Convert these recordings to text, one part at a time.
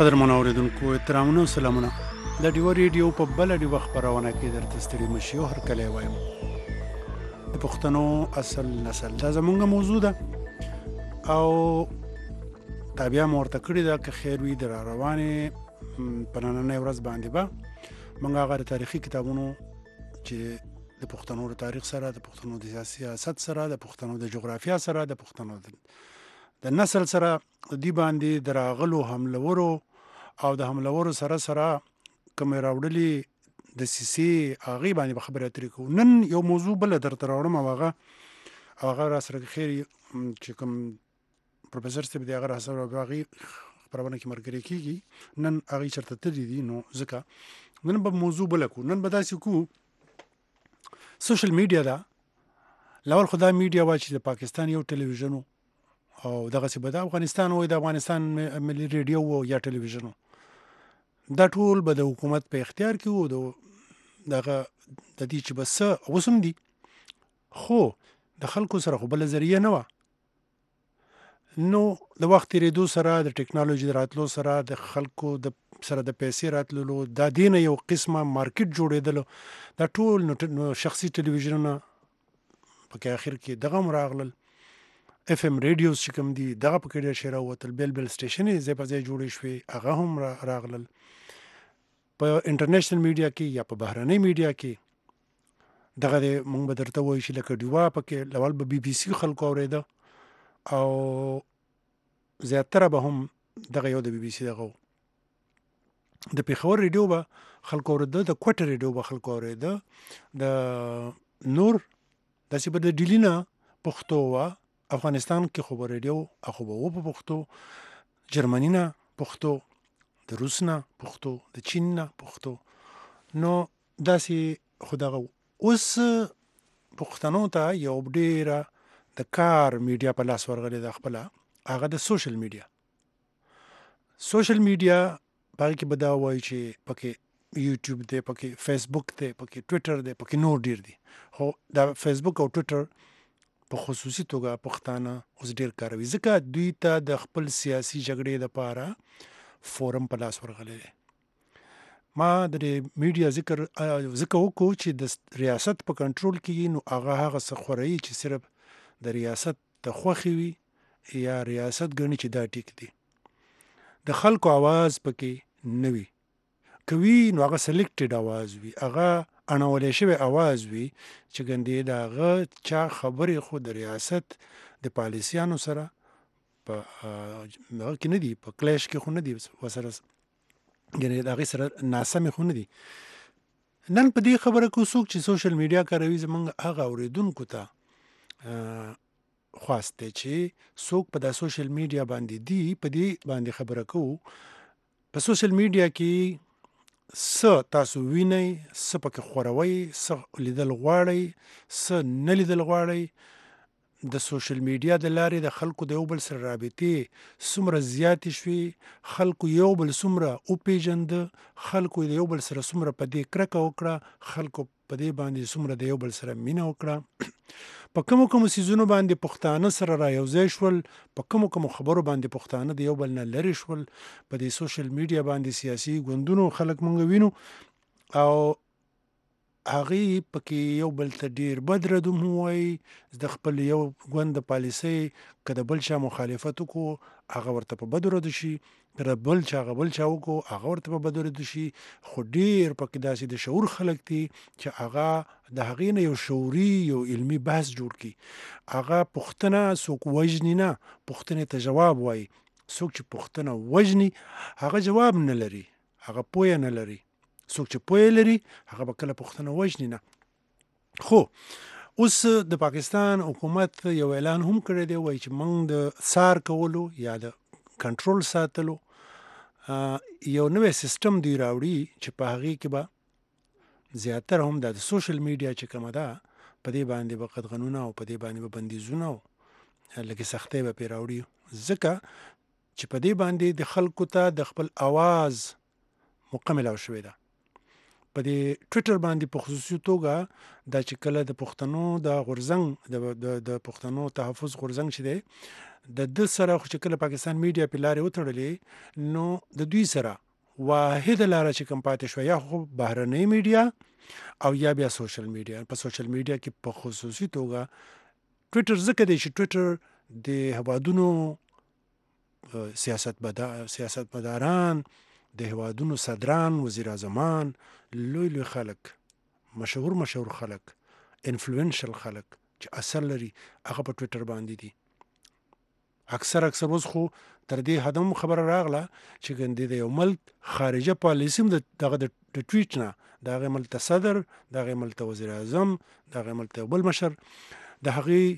قدرمن اوریدونکو احترامونه او سلامونه د ډیو ریډیو په بل ډیو خبرونه کې درته ستړي مشي او هر کله وایم د پښتنو اصل نسل دا زمونږه موضوع ده او تابعیا مورته کړی دا که خیر وي در روانه په نننۍ ورځ باندې به موږ هغه تاریخي کتابونو چې د پښتنو د تاریخ سره د پښتنو د سیاست سره د پښتنو د جغرافیا سره د پښتنو د نسل سره دی باندې دراغلو حملورو او د حملورو سره کوم راوړلي د سیسي هغې باندې خبرې اترې کوو. نن یو موضوع بله درته راوړم او هغه را سره خیر چې کوم پروفیسر صاحب دی هغه را سره هغې خپرونه کې ملګري کېږي. نن هغې چېرته تللي دي نو ځکه نن به موضوع بله کوو. نن به داسې کوو سوشل میډیا ده. لاول خو دا میډیا وه چې د پاکستان یو ټلویزیون او دغسې به د افغانستان وای د افغانستان ملي ریډیو و یا ټلویزیون دا ټول به د حکومت په اختیار کې و. دغه د دې چې به څه اوس هم دي خو د خلکو سره خو بله ذریعه نه وه. نو د وخت تېرېدو سره د ټکنالوژي د راتلو سره د خلکو د سره د پیسې راتللو دا دې نه یو قسمه مارکیټ جوړېدلو. دا ټول نو شخصي ټلویزیونونه پکې اخر کې دغه هم راغلل. اف ام ریډیوز چې کوم دي دغه پکې ډېر شی راووتل. بیل بیل سټیشنې ځای په ځای جوړې شوې هغه هم راغلل. په انټرنیشنل میډیا کې یا په بهرنۍ میډیا کې دغه د مونږ به درته وایو چې لکه ډیوا پکې لول به بي بي سي خلکو اورېده او زیاتره به هم دغه یو د بي بي سي دغه د پېښور ریډیو به خلکو اورېده، د کوټه ریډیو به خلکو اورېده، د نور داسې به د ډیلي نه پښتو وه. افغانستان کې خو به ریډیو خو به و په پښتو، جرمني نه پښتو، د روس نه پښتو، د چین نه پښتو. نو داسې خو دغه اوس پښتنو ته یو ډېره د کار میډیا په لاس ورغلې ده خپله، هغه د سوشل میډیا. سوشل میډیا په هغې کې به دا وایي چې پکې یوټیوب دی، پکې فیسبوک دی، پکې ټویټر دی، پکې نور ډېر دي. خو دا فیسبوک او ټویټر په خصوصي توګه پښتانه اوس ډېر کاروي ځکه دوی ته د خپل سیاسي جګړې دپاره فورم په لاس ورغلی دی. ما د میډیا ذکر ځکه وکړو چې د ریاست په کنټرول کې نو هغه څه خوروي چې صرف د ریاست د خوښې وي یا ریاست ګڼي چې دا ټیک دي. د خلکو آواز پکې نه وي، که وي نو هغه سلیکټډ آواز وي، هغه اڼولی شوی آواز وي چې ګندې د هغه چا خبرې خو د ریاست د پالیسیانو سره په هغه کې نه دي، په کلیش کې خو نه دي ورسره، یعنې د هغې سره ناسمې خو نه دي. نن په دې خبره کې څوک چې سوشل میډیا کاروي زموږ هغه اورېدونکو ته خواست دی چې څوک په دا سوشل میډیا باندې دي په دې باندې خبره کوو. په سوشل میډیا کې څه تاسو وینئ، څه پکې خوروئ، څه لیدل غواړئ، څه نه لیدل غواړئ. د سوشل میډیا د لارې د خلکو د یو بل سره رابطې څومره زیاتې شوې، خلکو یو بل څومره وپېژنده، خلکو د یو بل سره څومره په دې کرکه وکړه، خلکو په دې باندې څومره د یو بل سره مینه وکړه. په کومو څیزونو باندې پښتانه سره را یو ځای شول، په کومو خبرو باندې پښتانه د یو بل نه لرې شول. په دې سوشل میډیا باندې سیاسي ګوندونو خلک مونږ وینو او هغې پکې یو بل ته ډېر بد ردوم ووایي. د خپل یو ګوند د پالیسۍ که د بل چا مخالفت وکړو هغه ورته په بدو ردو شي، که د بل چا وکړو هغه ورته په بدو ردو شي. خو ډېر پکې داسې د شعور خلک دي چې هغه د هغې نه یو شعوري یو علمي بحث جوړ کړي. هغه پوښتنه څوک وژني نه، پوښتنې ته جواب وایي. څوک چې پوښتنه وژني هغه جواب نه لري، هغه پویه نه لري. څوک چې پویه لري هغه به کله پوښتنه وژني نه. خو اوس د پاکستان حکومت یو اعلان هم کړی دی، وایي چې موږ د څار کولو یا د کنټرول ساتلو یو نوی سیستم دوی راوړي چې په هغې کې به زیاتره هم د سوشل میډیا چې کومه ده په دې باندې به قدغنونه او په دې باندې به بندیزونه او لږې سختۍ به پرې راوړي، ځکه چې په دې باندې د خلکو ته د خپل اواز موقع ملاو شوې ده. په دې ټویټر باندې په خصوصي توګه دا چې کله د پښتنو د غورځنګ د پښتنو تحفظ غورځنګ چې دی د سره خو چې کله پاکستان میډیا په لارې وتړلې نو د دوی سره واحد لاره چې کوم پاتې شو یا خو بهرنۍ میډیا او یا بیا سوشل میډیا. په سوشل میډیا کې په خصوصي توګه ټویټر ځکه دی چې ټویټر د هوادونو سیاستمداران د هوادونو صدران وزیر اعظمان لوی خلک مشهور خلک انفلوئنشل خلک چې اثر لري هغه په ټویټر باندې دي. اکثر اوس خو تر دې حدم خبره راغله چې ګندې د یو ملک خارجه پالیسي دغه د ټویټ نه دغه ملک صدر دغه ملک وزیر اعظم دغه ملک بل مشر د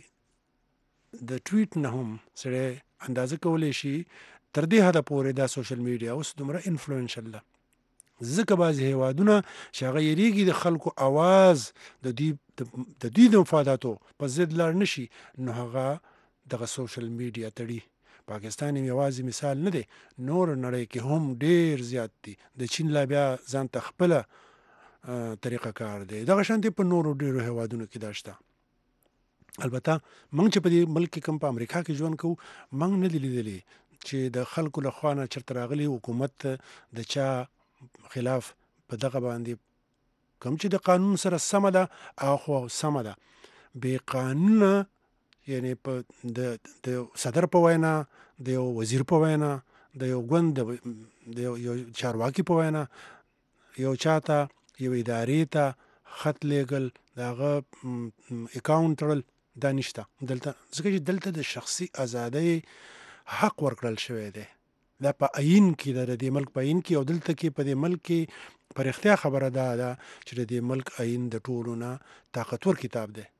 هغې د ټویټ نه هم سره اندازه کولی شي تر دې حده پورې دا سوشل میډیا اوس دومره انفلوئنشل ده. ځکه بعضې هیوادونه چې هغه یریږي د خلکو اواز د دوی د مفاداتو په ضد لاړ نه شي نو هغه دغه سوشل میډیا تړي. پاکستان هم یوازې مثال نه دی، نور نړۍ کې هم ډېر زیات دي. د چین لا بیا ځان ته خپله طریقه کار دی. دغه شانتې په نورو ډېرو هیوادونو کې دا شته. البته موږ چې په دې ملک کې کوم په امریکا کې ژوند کوو موږ نه دي لیدلي چې د خلکو له خوا نه چېرته راغلي حکومت د چا خلاف په دغه باندې کوم چې د قانون سره سمه ده او خو سمه ده بې قانونه یعنی په د صدر په وینا د یو وزیر په وینا د یو ګوند د یو چارواکي په وینا یو چاته یو ادارې ته خط لیږل د هغه اکاونټ تړل دا نشته دلته، ځکه چې دلته د شخصي ازادۍ حق ورکړل شوی دی. دا په آیین کې ده، د دې ملک په آیین کې، او دلته کې په دې ملک کې په رښتیا خبره دا ده چې د دې ملک آیین د ټولو نه طاقتور کتاب دی.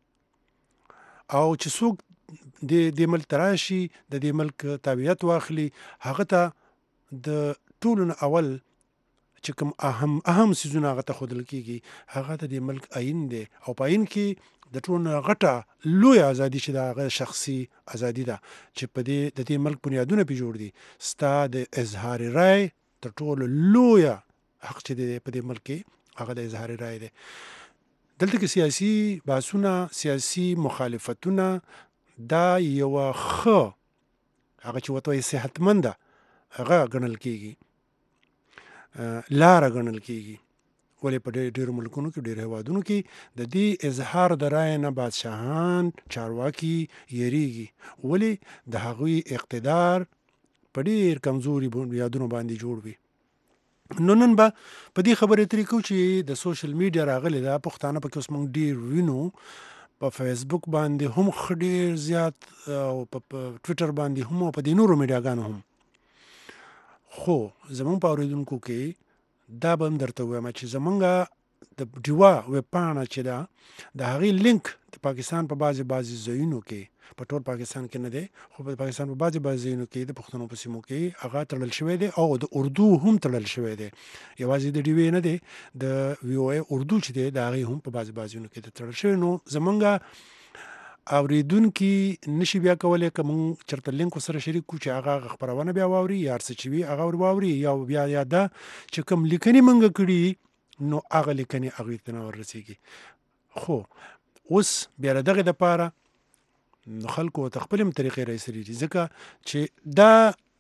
او چې څوک د ملک ته راشي د دې ملک تابعیت واخلي هغه ته د ټولو نه اول چې کوم اهم څیزونه هغه ته ښودل کېږي هغه د دې ملک آیین دی. او په آیین کې د ټولو نه غټه لویه ازادي چې د هغه شخصي ازادي ده چې په دې د دې ملک بنیادونه پرې جوړ دي. ستا د اظهار رای تر ټولو لویه حق چې دی په دې ملک کې هغه د اظهار رای دی. دلته کې سیاسي بحثونه سیاسي مخالفتونه دا یوه ښه هغه چې ورته وایي صحتمنده هغه ګڼل کېږي، لاره ګڼل کېږي. ولې په ډېرو ملکونو کې ډېرو هیوادونو کې د دې اظهار د رایې نه بادشاهان چارواکي یریږي. ولې د هغوی اقتدار په ډېر کمزوري بنیادونو باندې جوړ وي. نو نن به په دې خبرې اترې کوو چې د سوشل میډیا راغلی ده پښتانه پکې اوس موږ ډېر وینو په فیسبوک باندې هم ښه ډېر زیات او په ټویټر باندې هم او په دې نورو میډیاګانو هم. خو زموږ په اورېدونکو کې دا به هم درته ووایم چې زمونږ د ډیوا ویب پاڼه چې ده د هغې لینک د پاکستان په بعضې ځایونو کې په ټول پاکستان کې نه دی خو په پاکستان په بعضې ځایونو کې د پښتنو په سیمو کې هغه تړل شوی دی او د اردو هم تړل شوی دی. یوازې د ډیوې نه دی د وی او ای اردو چې دی د هغې هم په بعضې ځایونو کې تړل شوی. نو زمونږ اورېدونکي نشي بیا کولی که مونږ چېرته لینک ورسره شریک کړو چې هغه خپرونه بیا واوري یا هر څه چې وي هغه ور واوري یا بیا ده چې کوم لیکنې مونږ کړي نو هغه لیکنې هغوی ته نه وررسېږي. خو اوس بیا د دغې دپاره نو خلکو ورته خپلې هم طریقې رایستلي دي ځکه چې دا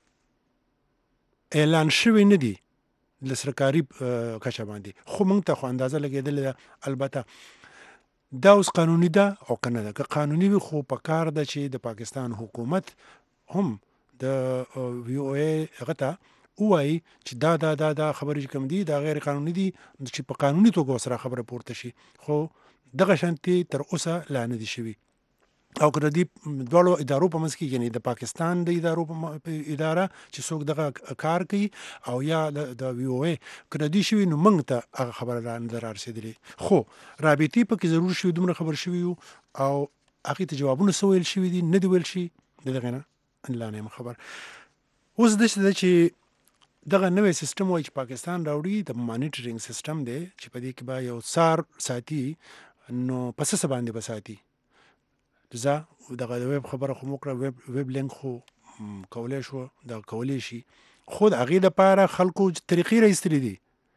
اعلان شوی نه دي له سرکاري کچه باندې خو مونږ ته خو اندازه لګېدلې ده. البته دا اوس قانوني ده او که نه ده، که قانوني وي خو په کار ده چې د پاکستان حکومت هم د وی او ای هغه ته ووایي چې دا خبرې چې کوم دي دا غیر قانوني دي چې په قانوني توګه ورسره خبره پورته شي. خو دغه شانتې تر اوسه لا نه دي شوي. او که د دې دواړو ادارو په منځ کې یعنې د پاکستان د ادارو په اداره چې څوک دغه کار کوي او یا د وی او ای که د دې شوي نو موږ ته هغه خبره نه ده رارسېدلې. خو رابطې پکې ضرور شوي دومره خبر شوي یو او هغې ته جوابونه څه ویل شوي دي نه دي ویل شي د دغې نه لا نه یم خبر. اوس داسې ده چې دغه نوی سیستم وایي چې پاکستان راوړي د مانیټرینګ سیستم دی چې په دې کې به یو څار ساتي. نو په څه باندې به ساتي زه دغه د ویب خبره خو موکړه ویب لینک خو کولی شو دا کولی شي خو د هغې دپاره خلکو طریقې را ایستلي دي.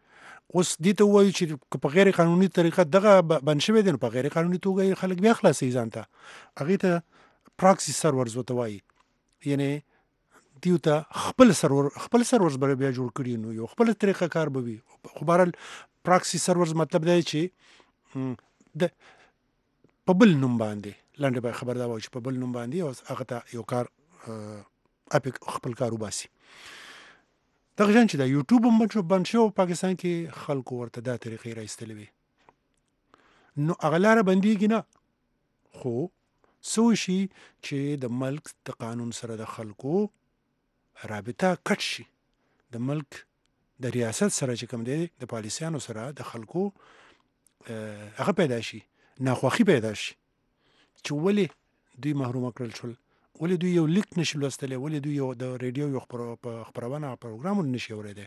اوس دې ته ووایو چې په غیر قانوني طریقه دغه بند شوی دی نو په غیر قانوني توګه خلک بیا خلاصوي ځان ته. هغې ته پراکسي سرورز ورته وایي، یعنې دیو ته خپل سرورز به بیا جوړ کړي نو یو خپله طریقه کار به وي. خو بهرحال پراکسي سرورز مطلب دی چې د په بل نوم باندې لنډه به خبر دا وایي چې په بل نوم باندې هغه ته یو کار اپیک خپل کار وباسي. دغه شان چې دا یوټیوب هم بند شو پاکستان کې خلکو ورته دا طریقې راایستلې وي نو هغه لاره بندېږي نه، خو څه وشي چې د ملک د قانون سره د خلکو رابطه کټ شي، د ملک د ریاست سره چې کوم دی د پالیسیانو سره د خلکو هغه پیدا شي، ناخوښي پیدا شي چې ولې دوی محرومه کړل شول، ولې دوی یو لیک نشي لوستلی، ولې دوی یو د ریډیو یو خپرونه پروګرام نشي اوریدی.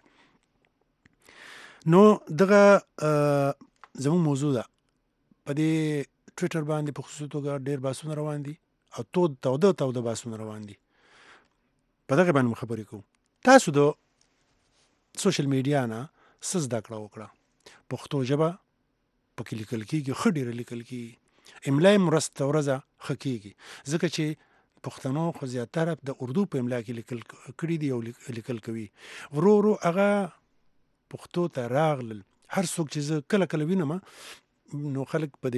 نو دغه زموږ موضوع ده، په دې ټویټر باندې په خصوصي توګه ډېر بحثونه روان دي او تاوده بحثونه روان دي، په دغه باندې خبرې کوو. تاسو د سوشل میډیا نه څه زده کړه وکړه؟ پښتو ژبه پکې لیکل کېږي، ښه ډېره لیکل کېږي، املا یې ورځ ورځه ښه کېږي، ځکه چې پښتنو خو زیاتره د اردو په املا کې لیکل کړي دي او لیکل کوي. ورو ورو هغه پښتو ته راغلل. هر څوک چې زه کله کله وینم نو خلک په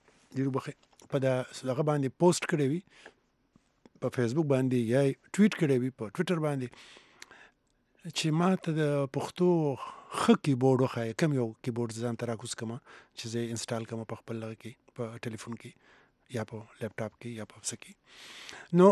دې په دغه باندې پوسټ کړی وي، په فیسبوک باندې یا ټویټ کړی وي په ټویټر باندې چې ما ته د پښتو ښه کیبورډ وښایه، کوم یو کیبورډ ځان ته راکوز کړم چې زه انسټال کړم په خپل هغه کې په ټلیفون کې یا په لیپټاپ کې یا په څه کې. نو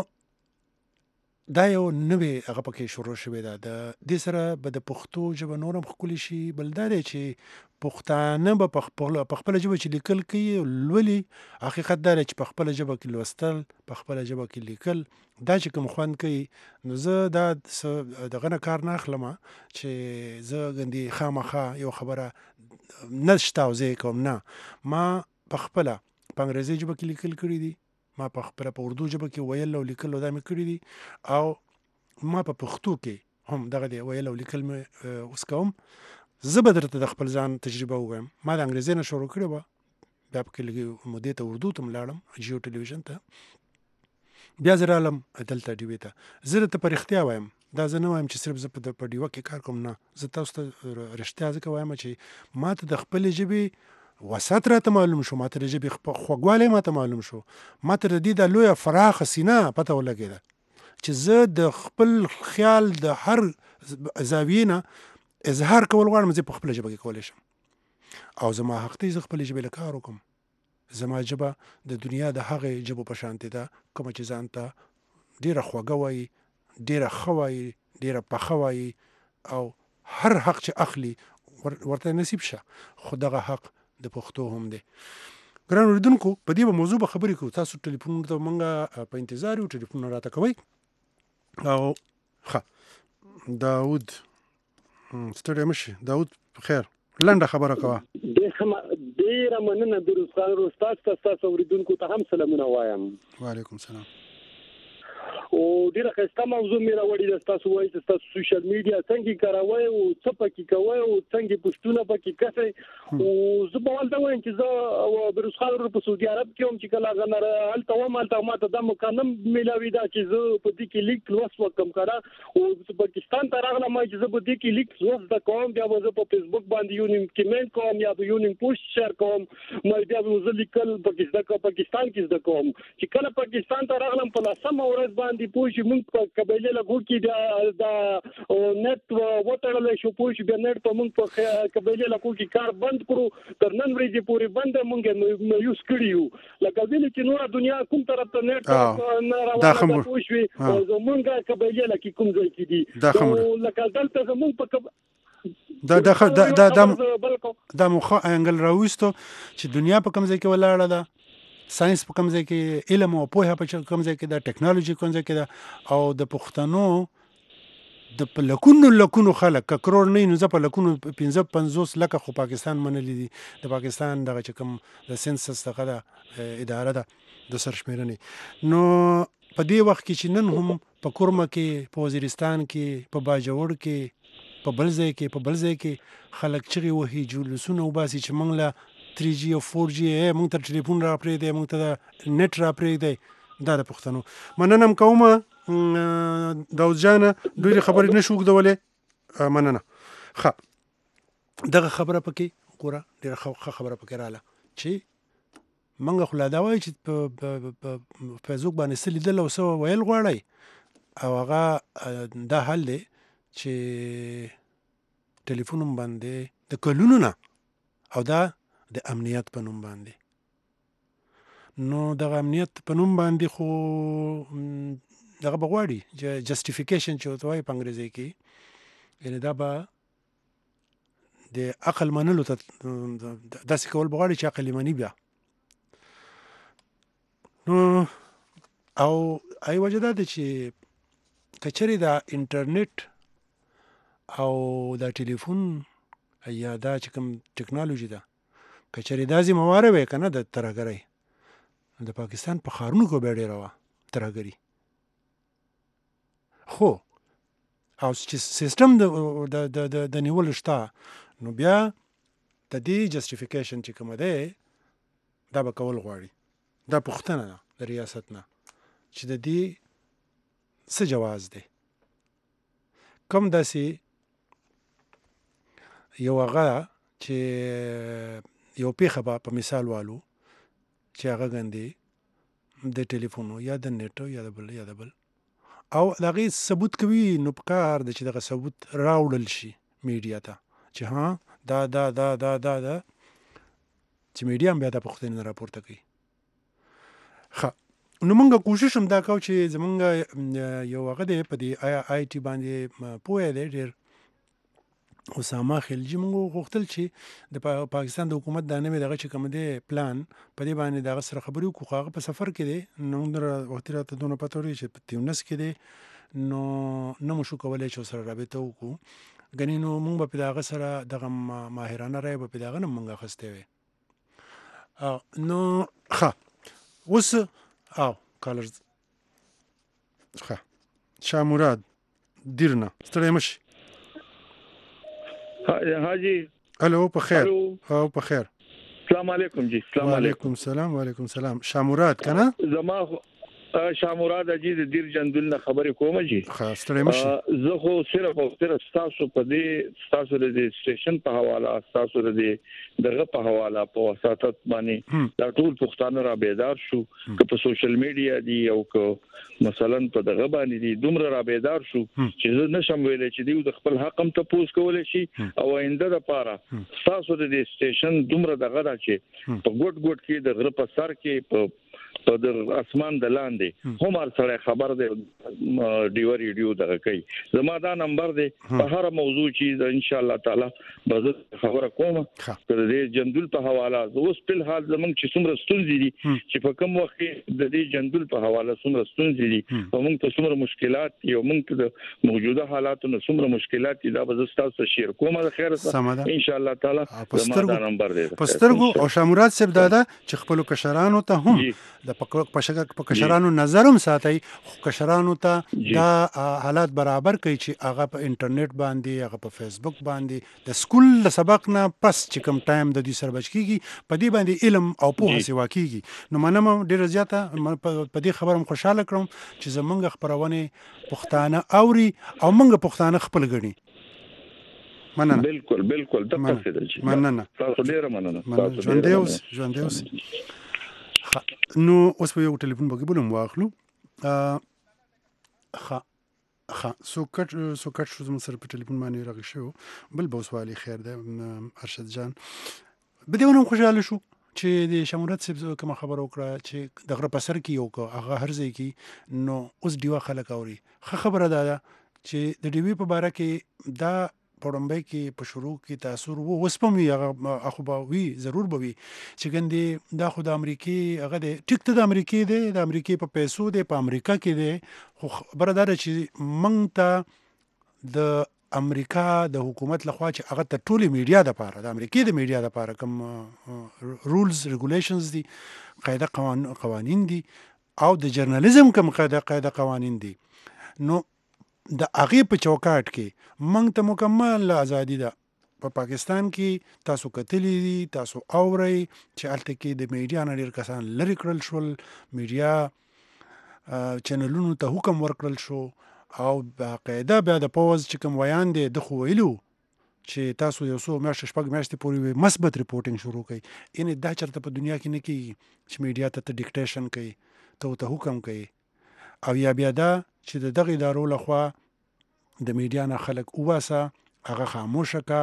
دا یو نوې هغه پکې شروع شوې ده. د دې سره به د پښتو ژبه نور هم ښکلې شي. بل دا دی چې پښتانه به په خپله ژبه چې لیکل کوي لولي، حقیقت دا دی چې په خپله ژبه کې لوستل، په خپله ژبه کې لیکل دا چې کوم خوند کوي، نو زه دا دغه نه کار نه اخلم چې زه ګندې خامخا یو خبره نشته او زه یې کوم. نه، ما په خپله په انګریزي ژبه کې لیکل کړي دي، ما په خپله په اردو ژبه کې ویل او لیکل او دا مې کړي دي، او ما په پښتو کې هم دغه دی ویل او لیکل مې اوس کوم. زه به درته د خپل ځان تجربه ووایم. ما د انګریزي نه شروع کړې وه، بیا پکې لږې مودې ته اردو ته م لاړم، جیو ټلویزیون ته، بیا زه رالم دلته ډیوې ته. زه درته په رښتیا وایم، دا زه نه وایم چې صرف زه په ډیوه کې کار کوم، نه، زه تاسو ته رښتیا ځکه وایم چې ما ته د خپلې ژبې وسعت راته معلوم شو، ما ته د ژبې خوږوالی ما ته معلوم شو، ما ته د دې دا لویه فراخه سینه پته ولګېده چې زه د خپل خیال د هر زاویې نه اظهار کول غواړم، زه په خپله ژبه کې کولی شم، او زما حق دی زه خپلې ژبې له کار وکړم. زما ژبه د دنیا د هغې ژبو په شانتې ده کومه چې ځان ته ډېره خوږه وایي، ډېره ښه وایي، ډېره پخه وایي، او هر حق چې اخلي ورته نصیب شه. خو دغه حق د پښتو هم دی. ګران اورېدونکو، په دې به موضوع به خبرې کوو. تاسو ټلیفونونو ته موږ په انتظار یو، ټلیفونونه راته کوئ. او ښه، داود ستړی مه شي. داود خیر، لنډه خبره کوه. ډېره مننه دروز خان استاد ته، ستاسو اورېدونکو ته هم سلامونه وایم. وعلیکم سلام. او ډیره ښایسته موضوع مې راوړې ده. ستاسو وایي چې ستاسو سوشل میډیا څنګه کاروئ او څه پکې کوئ او څنګه پوسټونه پکې کوئ. او زه به هلته وایم چې زه دروز خان ورور په سعودي عرب کې وم چې کله هغه هلته وم، هلته ما ته دا مکان نه میلاوي ده چې زه په دې کې لیک لوست وکړم که نه. او پاکستان ته راغلم چې زه به دې کې لیک لوست زده کوم، بیا به زه په فیسبوک باندې یو نیم کمنټ کوم یا به یو نیم پوسټ شیر کوم، بیا به زه لیکل پاکستان کې زده کوم. چې کله پاکستان ته راغلم په 10مه ورځ باندې پوه شي موږ په قبیلې لږو کې د نت وتړلی شو، پوه شي بیا نت په موږ په قبیلې لږو کې کار بند کړو، تر نن ورځې پورې بند موږ مایوس کړي یو. لکه ځینې چې نوره دنیا کوم طرف ته نت نه روانه ده، پوه شوې، زمونږ قبیلې لکې کوم ځای کې دي، لکه دلته زمونږ په دا مخه انګل راوستو چې دنیا په کوم ځای کې ولاړه ده، ساينس په کوم ځای کې، علم او پوهه په کوم ځای کې ده، ټیکنالوژي کوم ځای کې ده، او د پښتنو د په لکونو خلک که کروڑ نه نو زه په لکونو 50 لکه خو پاکستان منلی دي. د پاکستان دغه چې کوم د سنسس دغه ده اداره ده د سرشمیرنې، نو په دې وخت کې چې نن هم په کورمه کې، په وزیرستان کې، په باجوړ کې، په بل ځای کې خلک چغې وهي جلوسونه وباسي چې موږ له 3G او 4G موږ ته ټلیفون را پرېږدی موږ ته د نت را پرېږدی دا د پښتنو مننه هم کومه داود جانه ډېرې خبرې نه شو اوږدولی مننه ښه دغه خبره پکې ګوره ډېره ښه خبره پکې راغله چې موږ خو لا دا وایو چې په فیسبوک باندې څه لیدل او څه ویل غواړئ او هغه دا حل دی چې ټلیفون باندې د کلونو نه او دا د امنیت په نوم باندې نو دغه امنیت په نوم باندې خو دغه به غواړي جسټیفیکیشن چې ورته وایي په انګریزي کې یعنې دا به د عقل منلو ته داسې کول به غواړي چې عقل یې مني بیا نو او ای وجه دا ده چې که چېرې دا انټرنیټ او دا ټلیفون یا دا چې کوم ټکنالوژي ده که چېرې دا ذمهواره وی که نه د ترهګرۍ د پاکستان په ښارونو کې بیا ډېره وه ترهګري خو او چې سیستم د نیولو شته نو بیا د دې جسټیفیکیشن چې کومه دی دا به کول غواړي دا پوښتنه ده د ریاست نه چې د دې څه جواز دی کوم داسې یو هغه چې یو پیښه به په مثال والو چې هغه ګندې د ټلیفونو یا د نیټو یا د بل او د هغې ثبوت کوي نو پکار ده چې دغه ثبوت راوړل شي میډیا ته چې ها دا چې میډیا هم بیا دا پوښتنې راپورته کوي ښه نو موږ کوشش هم دا کوو چې زمونږ یو هغه دی په دې آی ټي باندې پوهه دی ډېر اسامه خلجي موږ غوښتل چې د پاکستان د حکومت دا نوې دغه چې کوم دی پلان په دې باندې دغه سره خبرې وکړو هغه په سفر کې دی نو وخت راته دونه پته ورغی چې په تیونس کې دی نو نه مو شو کولی چې سره رابطه وکړو ګنې نو موږ به په دغه سره دغه ماهرانه رایه به په دغه نه موږ اخیستی وی نو ښه اوس او کالرز ښه شاه مراد دیرنه ستړی مه شي حاجی الو په خیر او په خیر السلام علیکم جی السلام علیکم السلام وعلیکم السلام شاه مراد کنه زما شاه مراد اجي د دیر جندل نه خبرې کوم جی خاص ټری مشي زه خو صرف تاسو په دې تاسو د سټیشن په حواله تاسو د دغه په حواله په وساتت باندې دا ټول پښتانه را بیدار شو که په سوشل میډیا دی او که مثلا په دغه باندې دی دومره را بیدار شو چې زه نشم ویلې چې دی د خپل حق هم ته پوس کولای شي او آینده لپاره تاسو د سټیشن دومره دغه راچې په ګوټ کې د غره په سر کې په د اسمان د لاندې هم هر سره خبر دی ډیو ریډیو دغه کوي زما دا نمبر دی په هر موضوع چې ان شاء الله تعالی به خبره کوم د دې جندول په حواله اوس په حال زمونږ چې څومره ستونزې دي چې په کوم وخت د دې جندول په حواله څومره ستونزې دي او موږ ته څومره مشکلات یو موږ ته د موجوده حالاتو نه څومره مشکلات دي دا به تاسو شیر کوم د خیر سره ان شاء الله تعالی زما دا نمبر دی پسترګو او شامورات صاحب دادا چې خپل کشرانو ته هم د په کشرانو نظرم ساتي خو کشرانو ته دا حالات برابر کوي چې هغه په انټرنیټ باندې هغه په فیسبوک باندې د سکول سبق نه پس چې کوم ټایم د دې سره بچ کیږي په دې باندې علم او پوهه سیوا کیږي نو منم ډیر زیاته په دې خبرم خوشاله کړم چې زمونږ خبرونه پښتانه اوري او موږ پښتانه خپل غړي مننه بالکل د پاسه ده مننه تاسو ډیر مننه ژوند دیوس نو اوس په یو ټلیفون باندې بولم واخلو سو کټ شو زموږ سره په ټلیفون باندې راغی شو بل بوسوالي خیر ده ارشد جان بدیونه خوشاله شو چې د شمولت صاحب کوم خبر وکړه چې د غره په سر کې یو هغه هر ځای کې نو اوس دیوا خلک اوري خبره ده چې د ډیوی په باره کې دا پړمبه کې په شروع کې تاثیر وو وسپم هغه اخو به وی ضرور به وي چې ګندې دا خو د امریکای هغه د ټیک ته د امریکای دی د امریکای په پیسو دی په امریکا کې دی خو برادر چې مونږ ته د امریکا د حکومت لخوا چې هغه ته ټولي میډیا د پاره د امریکای د میډیا د پاره کوم رولز ریګولیشنز دي قاعده قوانین دي او د جرنالیزم کوم قاعده قوانین دي نو د هغې په چوکاټ کې موږ ته مکمل ازادي ده. په پاکستان کې تاسو کتلی دي، تاسو اورئ چې هلته کې د میډیا نه ډېر کسان لرې کړل شول، میډیا چینلونو ته حکم ورکړل شو او باقاعده بیا د پوز چې کوم ویان دی ده خو ویلي چې تاسو یو څو میاشتې 6 میاشتې پورې مثبت ریپورټینګ شروع کړئ. یعنې دا چېرته په دنیا کې نه کېږي چې میډیا ته ډیکټیشن کوي، ته ورته حکم کوي. او یا بیا دا چې د دغه ادارو لخوا د میډیا نه خلک وباسه، هغه خاموشه کا،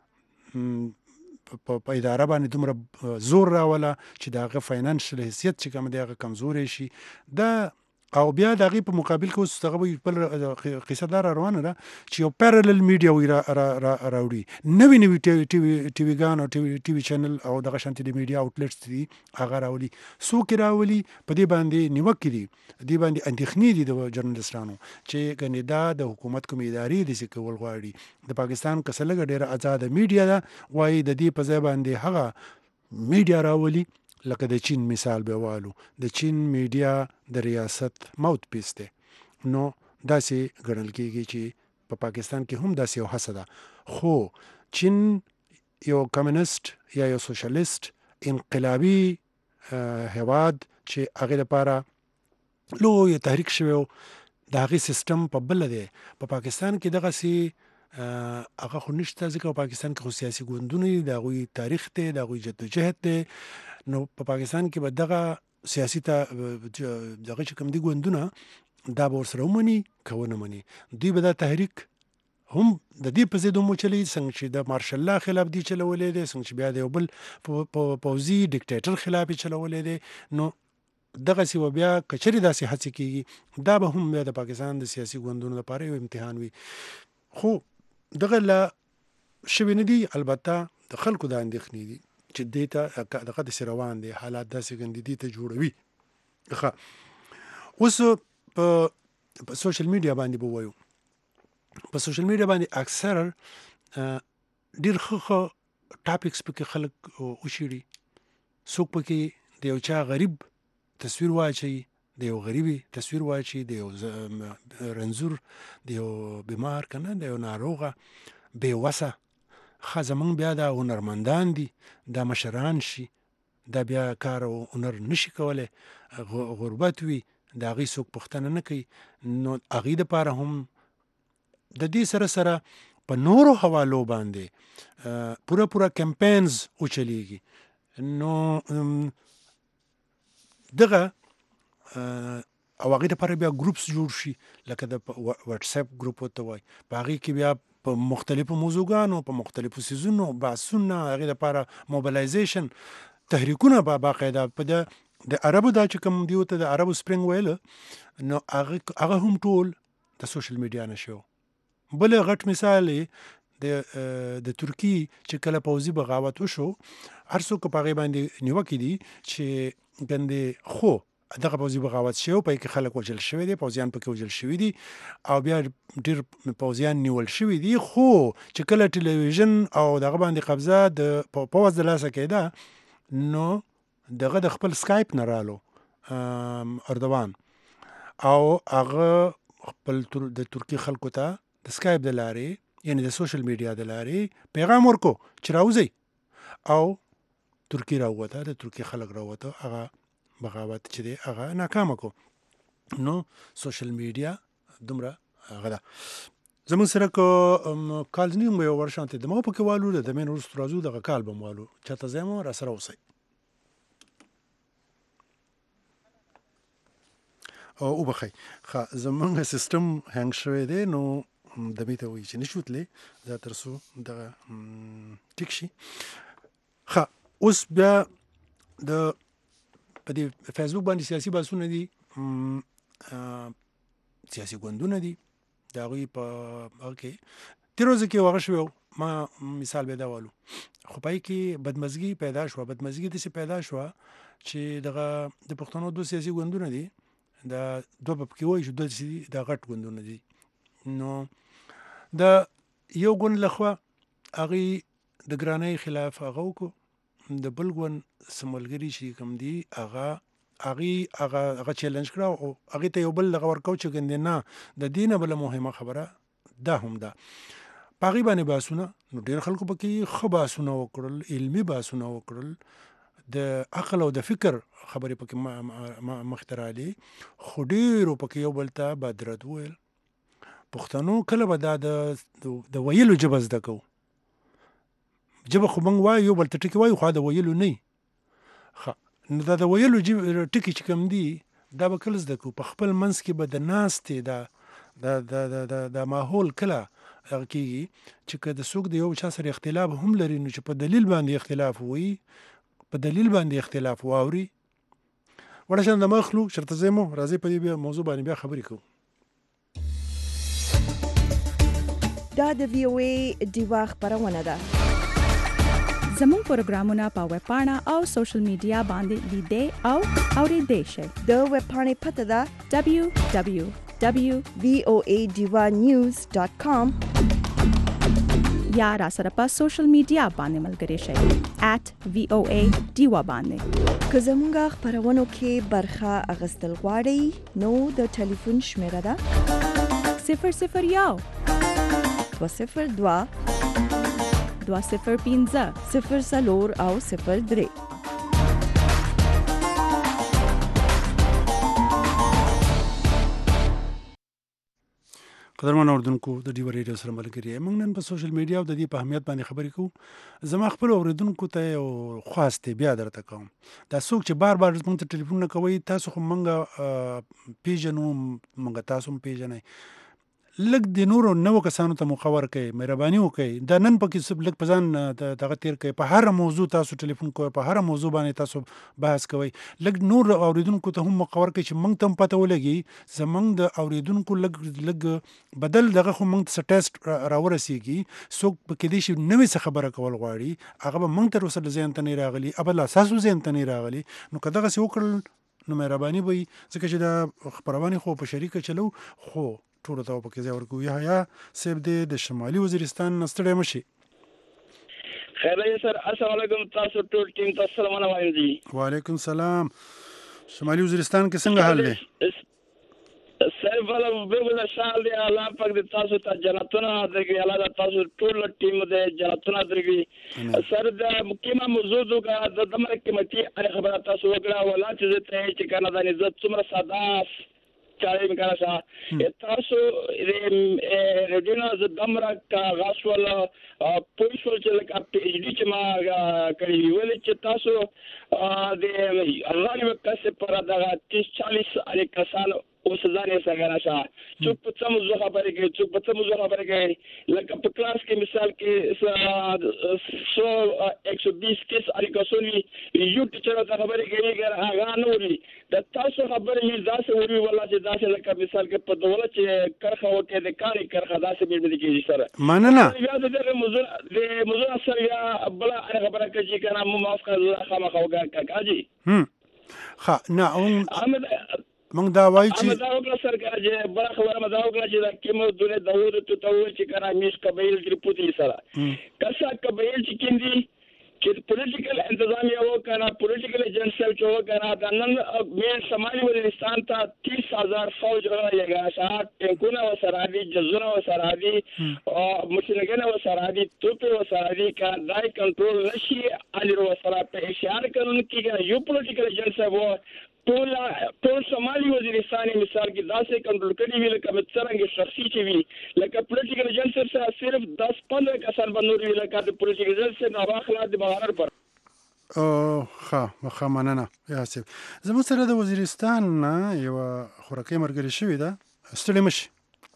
په اداره باندې دومره زور راوله چې د هغه فاینانشل حیثیت چې کوم دی هغه کمزوری شي. دا او بیا د هغې په مقابل کې اوس هغه وایي بل قصه دا را روانه ده چې یو پیرالل میډیا وایي راوړي، نوي ټي ویګان او ټي وي چینل او دغه شانتې د میډیا آوټلیټس دي هغه راولي. څوک یې راولي؟ په دې باندې نیوکې دي، دې باندې اندېښنې دي د جرنالستانو چې ګنې دا د حکومت کومې ادارې داسې کول غواړي. د پاکستان که څه لږه ډېره ازاده میډیا ده، وایي د دې په ځای باندې هغه میډیا راولي لکه د چین مثال به والو. د چین میډیا د ریاست ماوت پیس دی. نو داسې ګڼل کېږي چې په پاکستان کې هم داسې یو هڅه ده، خو چین یو کمیونست یا یو سوشلیست انقلابي هیواد چې هغې لپاره لوی تحریک شوی و، د هغې سیستم په بله دی. په پاکستان کې دغسې هغه خو نشته، ځکه په پاکستان کې خو سیاسي ګوندونه دي، د هغوی تاریخ دی، د هغوی جدوجهد دی. نو په پاکستان کې به دغه سیاسي دغه چې کوم دي ګوندونه دا به ورسره ومني که ونه مني. دوی به دا تحریک هم د دې په ضد هم وچلی، څنګه چې د مارشل الله خلاف دی چلولی دی، څنګه چې بیا د یو بل پوځي ډیکټیټر خلاف یې چلولی دی. نو دغسې و بیا که چېرې داسې هڅې کېږي، دا به هم بیا د پاکستان د سیاسي ګوندونو لپاره یو امتحان وي. خو دغه لا شوي نه دي، البته د خلکو دا اندېښنې دي چې دې ته دغه داسې روان دی، حالات داسې ګندي دې ته جوړوي. ښه، اوس په سوشل میډیا باندې به ووایو. په سوشل میډیا باندې اکثر ډېر ښه ټاپکس پکې خلک وشیړي. څوک پکې د یو چا غریب تصویر واچوي، د یو غریبي تصویر واچوي، د یو رنځور، د یو بیمار، که نه د یو ناروغه، بېوسه. ښه، زمونږ بیا دا هنرمندان دي، دا مشران شي، دا بیا کار او هنر نشي کولی، غربت وي، د هغې څوک پوښتنه نه کوي. نو هغې دپاره هم د دې سره سره په نورو حوالو باندې پوره کمپینز وچلیږي. نو دغه او هغې دپاره بیا ګروپس جوړ شي، لکه د واټس اپ ګروپ ورته وایي. په هغې کې بیا په مختلفو موضوعګانو، په مختلفو څیزونو بحثونه، هغې دپاره موبلایزیشن تحریکونه به باقاعده په د عربو دا چې کوم دیو ته د عربو سپرینګ ویله، نو هغه هم ټول د سوشل میډیا نه شو. بل غټ مثال د ترکی چې کله پوځي بغاوت وشو، هر څوک په هغې باندې نیوکې دي چې ګندې خو دغه پوځي بغاوت شوی، په کې خلک وژل شوي دي، پوځیان پکې وژل شوي دي، او بیا ډېر پوځیان نیول شوي دي. خو چې کله ټلویزیون او دغه باندې قبضه د پوځ د لاسه کېده، نو دغه د خپل سکایپ نه رالو اردوان، او هغه خپل د ترکي خلکو ته د سکایپ د لارې، یعنی د سوشل میډیا د لارې پیغام ورکو چې راوځئ، او ترکی راووته، د ترکی خلک راووته، هغه بغاوت چې دی هغه ناکامه کو. نو سوشل میډیا دومره هغه ده. زمونږ سره که کال نیم به یو ورشانتې دماغ پکې والو، د دمین وروسته راځو، دغه کال به م والو. چاته ځای مو را سره اوسئ. او وبخئ، ښه، زمونږ سیسټم هینګ شوی دی، نو دمې ته وایي چې نشو تللی، دا تر څو دغه ټیک شي. ښه، اوس بیا د په دې فیسبوک باندې سیاسي بحثونه دي، سیاسي ګوندونه دي، د هغوی په هغه کې تېره ورځو کې هغه شوی و، ما مثال به یې دا والو، خو په هغې کې بدمزګي پیدا شوه. بدمزګي داسې پیدا شوه چې دغه د پښتنو دوه سیاسي ګوندونه دي، دا دوه به پکې وایي چې دوه چې دي دا غټ ګوندونه دي. نو د یو ګوند لخوا هغې د ګرانۍ خلاف هغه وکړو، د بل ګوند څه ملګري چې کوم دي هغه هغه چیلنج کړه او هغه ته یو بل لغه ورکو چې ګندې نه د دینه بل مهمه خبره دا هم ده پاغي باندې باسونه نو ډیر خلکو پکې خو باسونه وکړل علمي باسونه وکړل د عقل او د فکر خبرې پکې مخترالي خو ډیرو پکې یو بل ته بدرت ویل پښتنو کله به دا د ویلو جبه زده کو جبه خو موږ وایو یو بل ته ټکی وایو خو دا ویلو نه نو دا د ویلو ټکی چې کوم دی دا به کله زده کو په خپل منځ کې به د ناستې د ماحول کله هغه کېږي چې که د څوک د یو چا سره اختلاف هم لري نو چې په دلیل باندې اختلاف وي په دلیل باندې اختلاف واوري وړه شان د مخلو شرط زمو راځي په دې موضوع باندې بیا خبرې کوو دا د VOA ډیوا خبرونه ده زموږ پروګرامونه په ویب پاڼه او سوشل میډیا باندې لیدئ او اورئ شئ د ویب پاڼې پته ده www.voadivanews.com یا را سره په سوشل میډیا باندې ملګري شئ @VOA ډیوا باندې که زموږ خبرونو کې برخه اخیستل غواړئ نو د ټلیفون شمیره ده 001 202 205 04 او 03 قدرمن اوردونکو د ډیو ریډیو سره ملګری موږ نن په سوشل میډیا او د دې په اهمیت باندې خبرې کوو زما خپل اوردونکو ته یو خواسته بیا درته کوم دا څوک چې بار بار موږ ته ټلیفون نه کوي تاسو خو موږ پیژنو موږ تاسو هم پیژنئ لږ د نورو نوو کسانو ته مخور کوي مهرباني وکړئ دا نن پکې لږ په ځان دغه تیر کوي په هر موضوع تاسو ټلیفون کوئ په هر موضوع باندې تاسو بحث کوئ لږ نور اوریدونکو ته هم مخور کوي چې موږ ته هم پته ولګي زموږ د اوریدونکو لږ بدل دغه خو موږ ته ټیسټ راورسیږي څوک پکې دې شي نوې څه خبره کول غواړي هغه به موږ تر اوسه ذهن ته نه راغلي ابل اساسو ذهن ته نه راغلي نو که دغه څه وکړل نو مهرباني به ځکه چې دا خبرونه خو په شریکه چلو خو ټول ته په کې ځای ورکو یا سیب د شمالي وزیرستان نستړی مشي خیر سر السلام علیکم تاسو ټول ټیم تاسو سلام علیکم جی وعلیکم السلام شمالي وزیرستان کې څنګه حال دی سر بل بالکل شال دی الله پاک دې تاسو ته جنتونه درکړي الله تاسو ټول ټیم دې جنتونه درکړي سر د مقیمه موضوع د دمر قیمتي خبره تاسو وکړه ولا چې ته کنه د عزت څومره ساده چاري میکنه شا تاسو ریډینا ز دمر کا غاسول پولیسول چې لکه پی ډی چې ما کړی ویل چې تاسو د الله نه کسه پر دغه 30-40 اړ کسان اوس ځانې څنګه شا چې په څه موضوع خبرې کوي چې په څه موضوع خبرې کوي لکه په کلاس کې مثال کې 120 کیس اړ کسونی یو ټیچر ته خبرې کوي ګر هغه نوري د تاسو خبرې یې ځاسه وری ولا چې ځاسه لکه مثال کې په دوله چې کرخه وته د کاری کرخه ځاسه به کېږي سره مننه یا د موضوع سره یا بل خبره کوي کنه مو معاف کړه خامخا وګاږي ها نه موږ دا وایو چې دا وګړه سرکار چې بل خبره مدا وګړه چې کومه دونه داوود ته توول چې کنه میش قبایل کې پوتې سره کسا قبایل چې کیندي چې پولیټیکل انتظامیه وکنه پولیټیکل ایجنټ چې وکنه د نن مې شمالي وزیرستان ته 30,000 فوج راغلی شاعت ټینکونه وسرادي جزونه وسرادي او مشنګنه وسرادي توپ وسرادي کا دای کنټرول نشي علي وسرات په اشاره قانون کې یو پولیټیکل ایجنټ وو ټول شمالي وزیرستان مثال کې داسې کنټرول کړي وی لکه څنګه شخصي چې وی لکه پولیټیکل ایجنټ سره صرف 10-15 کسان باندې وی لکه د پولیټیکل ایجنټ سره نواخلات د بهر پر ښه مننه یاسف زموږ سره د وزیرستان نه یو خورکې مرګري شوې ده ستړي مشي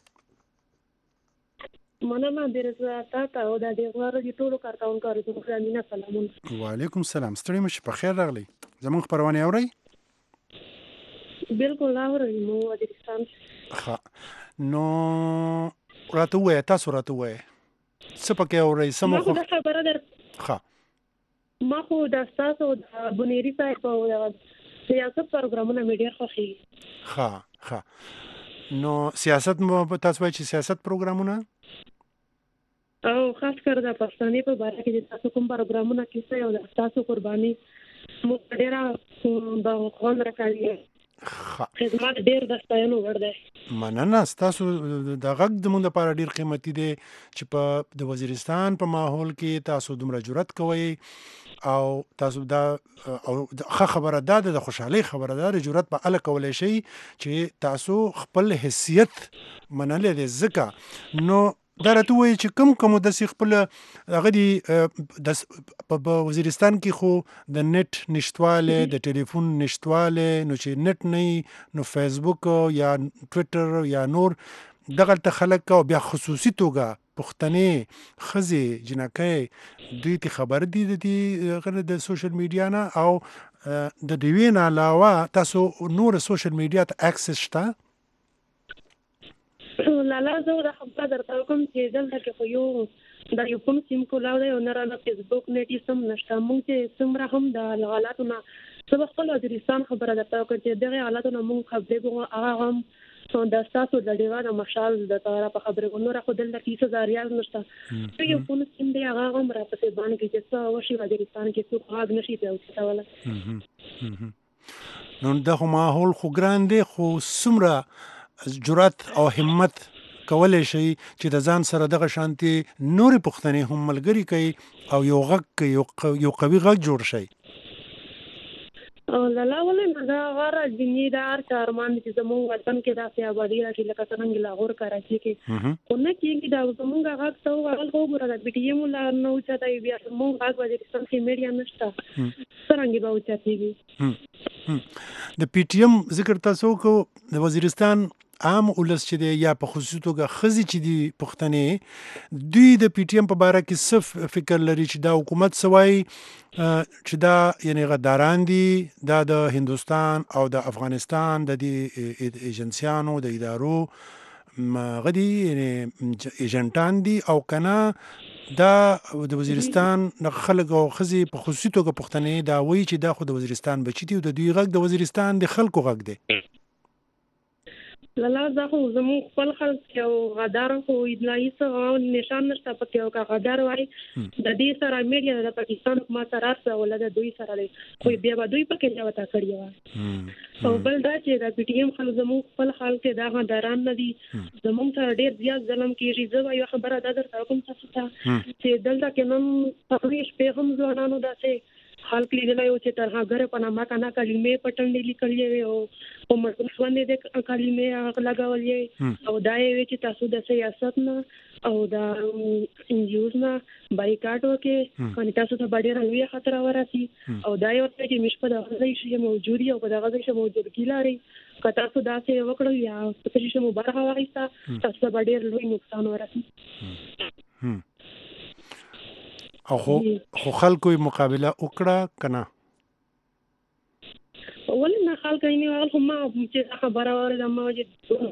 مننه درزه تاسو او د دې غوړو د ټولو کارکونکو ته خلانینا سلامونه وعلیکم السلام ستړي مشي په خیر راغلی زموږ خبرونه اورئ بالکل اورئ مو وزیرستان ښه نو راته وایه تاسو راته وایه څه پکې اورئ څه مو دا خبره در ښه ما خو د تاسو د بنيري صاحب او د سیاست پروګرامونه مې ډېر خوښي ښه نو سیاست مو تاسو وایي چې سیاست پروګرامونه او خاص کر د پښتني په اړه کې تاسو کوم پروګرامونه کیسه او د تاسو قرباني مو ډېر د خوند راکوي خدمات ډېر د ستاینو وړ دی مننه ستاسو د غږ زموږ لپاره ډېر قیمتي دی چې په د وزیرستان په ماحول کې تاسو دومره جرأت کوئ او تاسو دا او ښه خبره ده د خوشحالۍ خبره ده جرأت په اله کولی شي چې تاسو خپل حیثیت منلی دی ځکه نو دا راته وایي چې کوم داسې خپل هغه دي په وزیرستان کې خو د نت نشتوالی د ټلیفون نشتوالی نو چې نت نه نو فیسبوک یا ټویټر یا نور دغلته خلک او بیا خصوصي توګه پښتنې ښځې جنکۍ دوی ته خبر دي د سوشل میډیا نه او د دوی نه علاوه تاسو نور سوشل میډیا ته اکسس شته لالا زه دا خبره درته کوم چې دلته کې خو یو دا یو کوم سیم کولاو دی او نه رانه فیسبوک نیټ سم نشته موږ چې څومره هم د حالاتو نه زه خپل وزیرستان خبره درته کوم چې دغه حالاتو نه موږ خبرې کوو هغه هم د ستاسو د ډیوان مشال د طرف خبرې کوو نور خو دلته 30000 ریال نشته یو کوم سیم دی هغه هم راپسې باندې کې چې څو وشي وزیرستان کې څو هغه نشي پیوځول نو دغه ماحول خو ګران دی خو څومره جرأت او همت کولی شي چې د ځان سره دغه شانتي نورې پښتنې هم ملګري کوي او یو غږ یو قوي غږ جوړ شي لالا ولې دا غره دنیا د هر کارمان چې زموږ وطن کې داسې آبادی راځي لکه څنګه لاهور کراچي کې خو نه کېږي دا زموږ غږ ته هغه وګوره د پی ټی ایم لا نو چاته بیا زموږ غږ وزیرستان کې میډیا نشته څنګه به وچاتېږي د پی ټی ایم ذکر تاسو کو د وزیرستان عام ولس چې دی یا په خصوصي توګه ښځې چې دي پښتنې دوی د پی ټی ایم په باره کې څه فکر لري چې دا حکومت څه وایي چې دا یعنې غداران دي دا د هندوستان او د افغانستان د دې ایجنسیانو د ادارو هغه دي یعنې ایجنټان دي او که نه دا د وزیرستان خلک او ښځې په خصوصي توګه پښتنې دا وایي چې دا خو د وزیرستان بچي دي او د دوی غږ د وزیرستان د خلکو غږ دی لالا دا خو زموږ خپل خلک یو غدار خو اطلاعي څه نشان نشته پکې او که غدار وایي د دې سره میډیا د پاکستان حکومت سره سره ولا د دوی سره دی خو بیا به دوی پکې جوته کړی و او بل دا چې د پی ټی ایم خلک زموږ خپل خلک دا غداران نه دي زموږ سره ډېر زیات ظلم کېږي زه یو خبره دا درته کوم تاسو ته چې دلته کې نن تقریبا شپې هم ځوانانو داسې خلک لیدلی و چې تر هغه په نامه کنه کلمې پټنډې لیکلې وې او په مضمون باندې د کلمې لګولې او دا یې چې تاسو د سیاست نه او د انجیوز نه بایکاټ وکړي باندې تاسو ته ډېره لویه خطر ورسي او دا یې ورته چې مش په دغه ځای شي موجود او په دغه ځای شي موجود کیلاري که تاسو داسې وکړو یا په څه شي مو برخه واخیسته تاسو ته ډېر لوی نقصان ورسي او خو خلکو مقابله وکړه کنه ولې نه خلک یې نه خو ما چې خبره ورته ما چې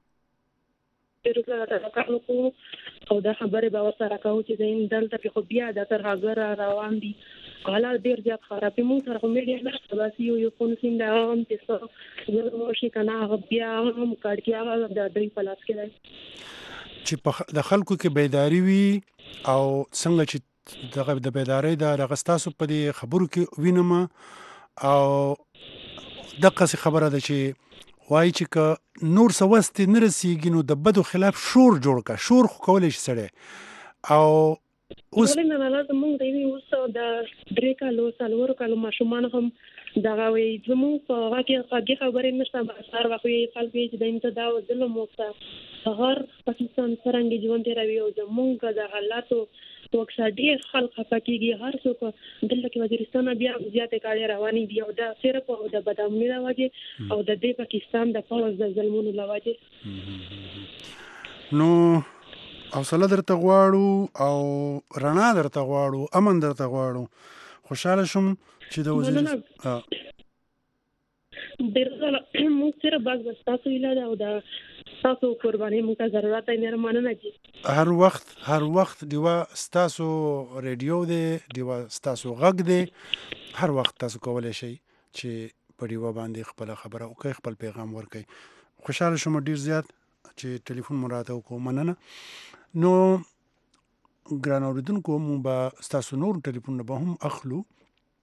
او دا خبره به وسره کوو چې زین دلته کې خو بیا د تر هغه روان دي حالات ډیر زیات خراب موږ سره خو میډیا نشته بس یو فون سیم دا هم چې څه شي کنه هغه بیا هم کار کې هغه د دوی په لاس کې دی چې د خلکو کې بیداری وي او څنګه چې دغه د بیداری د رغستاسو په دې خبرو کې وینم او دغه خبره ده چې وایي چې که نور سوست نه رسیږي نو د بدو خلاف شور جوړ کا شور خو کولای شي سړی او اوس نه لازم موږ دی اوس د درې کالو څلور کالو ماشومان هم دغه وي زموږ په هغه خبرې نشته بسار واخوي خلک چې د انتدا او ظلم وکړه هر پاکستان څنګه ژوند دی راوي او زموږ د حالاتو وکړه ډیر خلک پکېږي هر څوک دلته کې وزیرستان بیا زیاتې کاړي رواني دي او دا صرف او د بدامنۍ راوځي او د دې پاکستان د پوز د ظلمونو راوځي نو حوصله درته غواړو او رڼا درته غواړو امن درته غواړو خوشاله شم چې د وزیر ډیر موږ سره باز تاسو ویل او دا تاسو قرباني موږ ته ضرورت یې نه مننه چې هر وخت دیوا تاسو ریډیو دی دیوا تاسو غږ دی هر وخت تاسو کولای شئ چې په دیوا باندې خپل خبره او خپل پیغام ورکړئ خوشاله شم ډیر زیات چې ټلیفون مراته وکړو مننه نو ګران اوریدونکو مونږ به تاسو نور ټلیفون به هم اخلو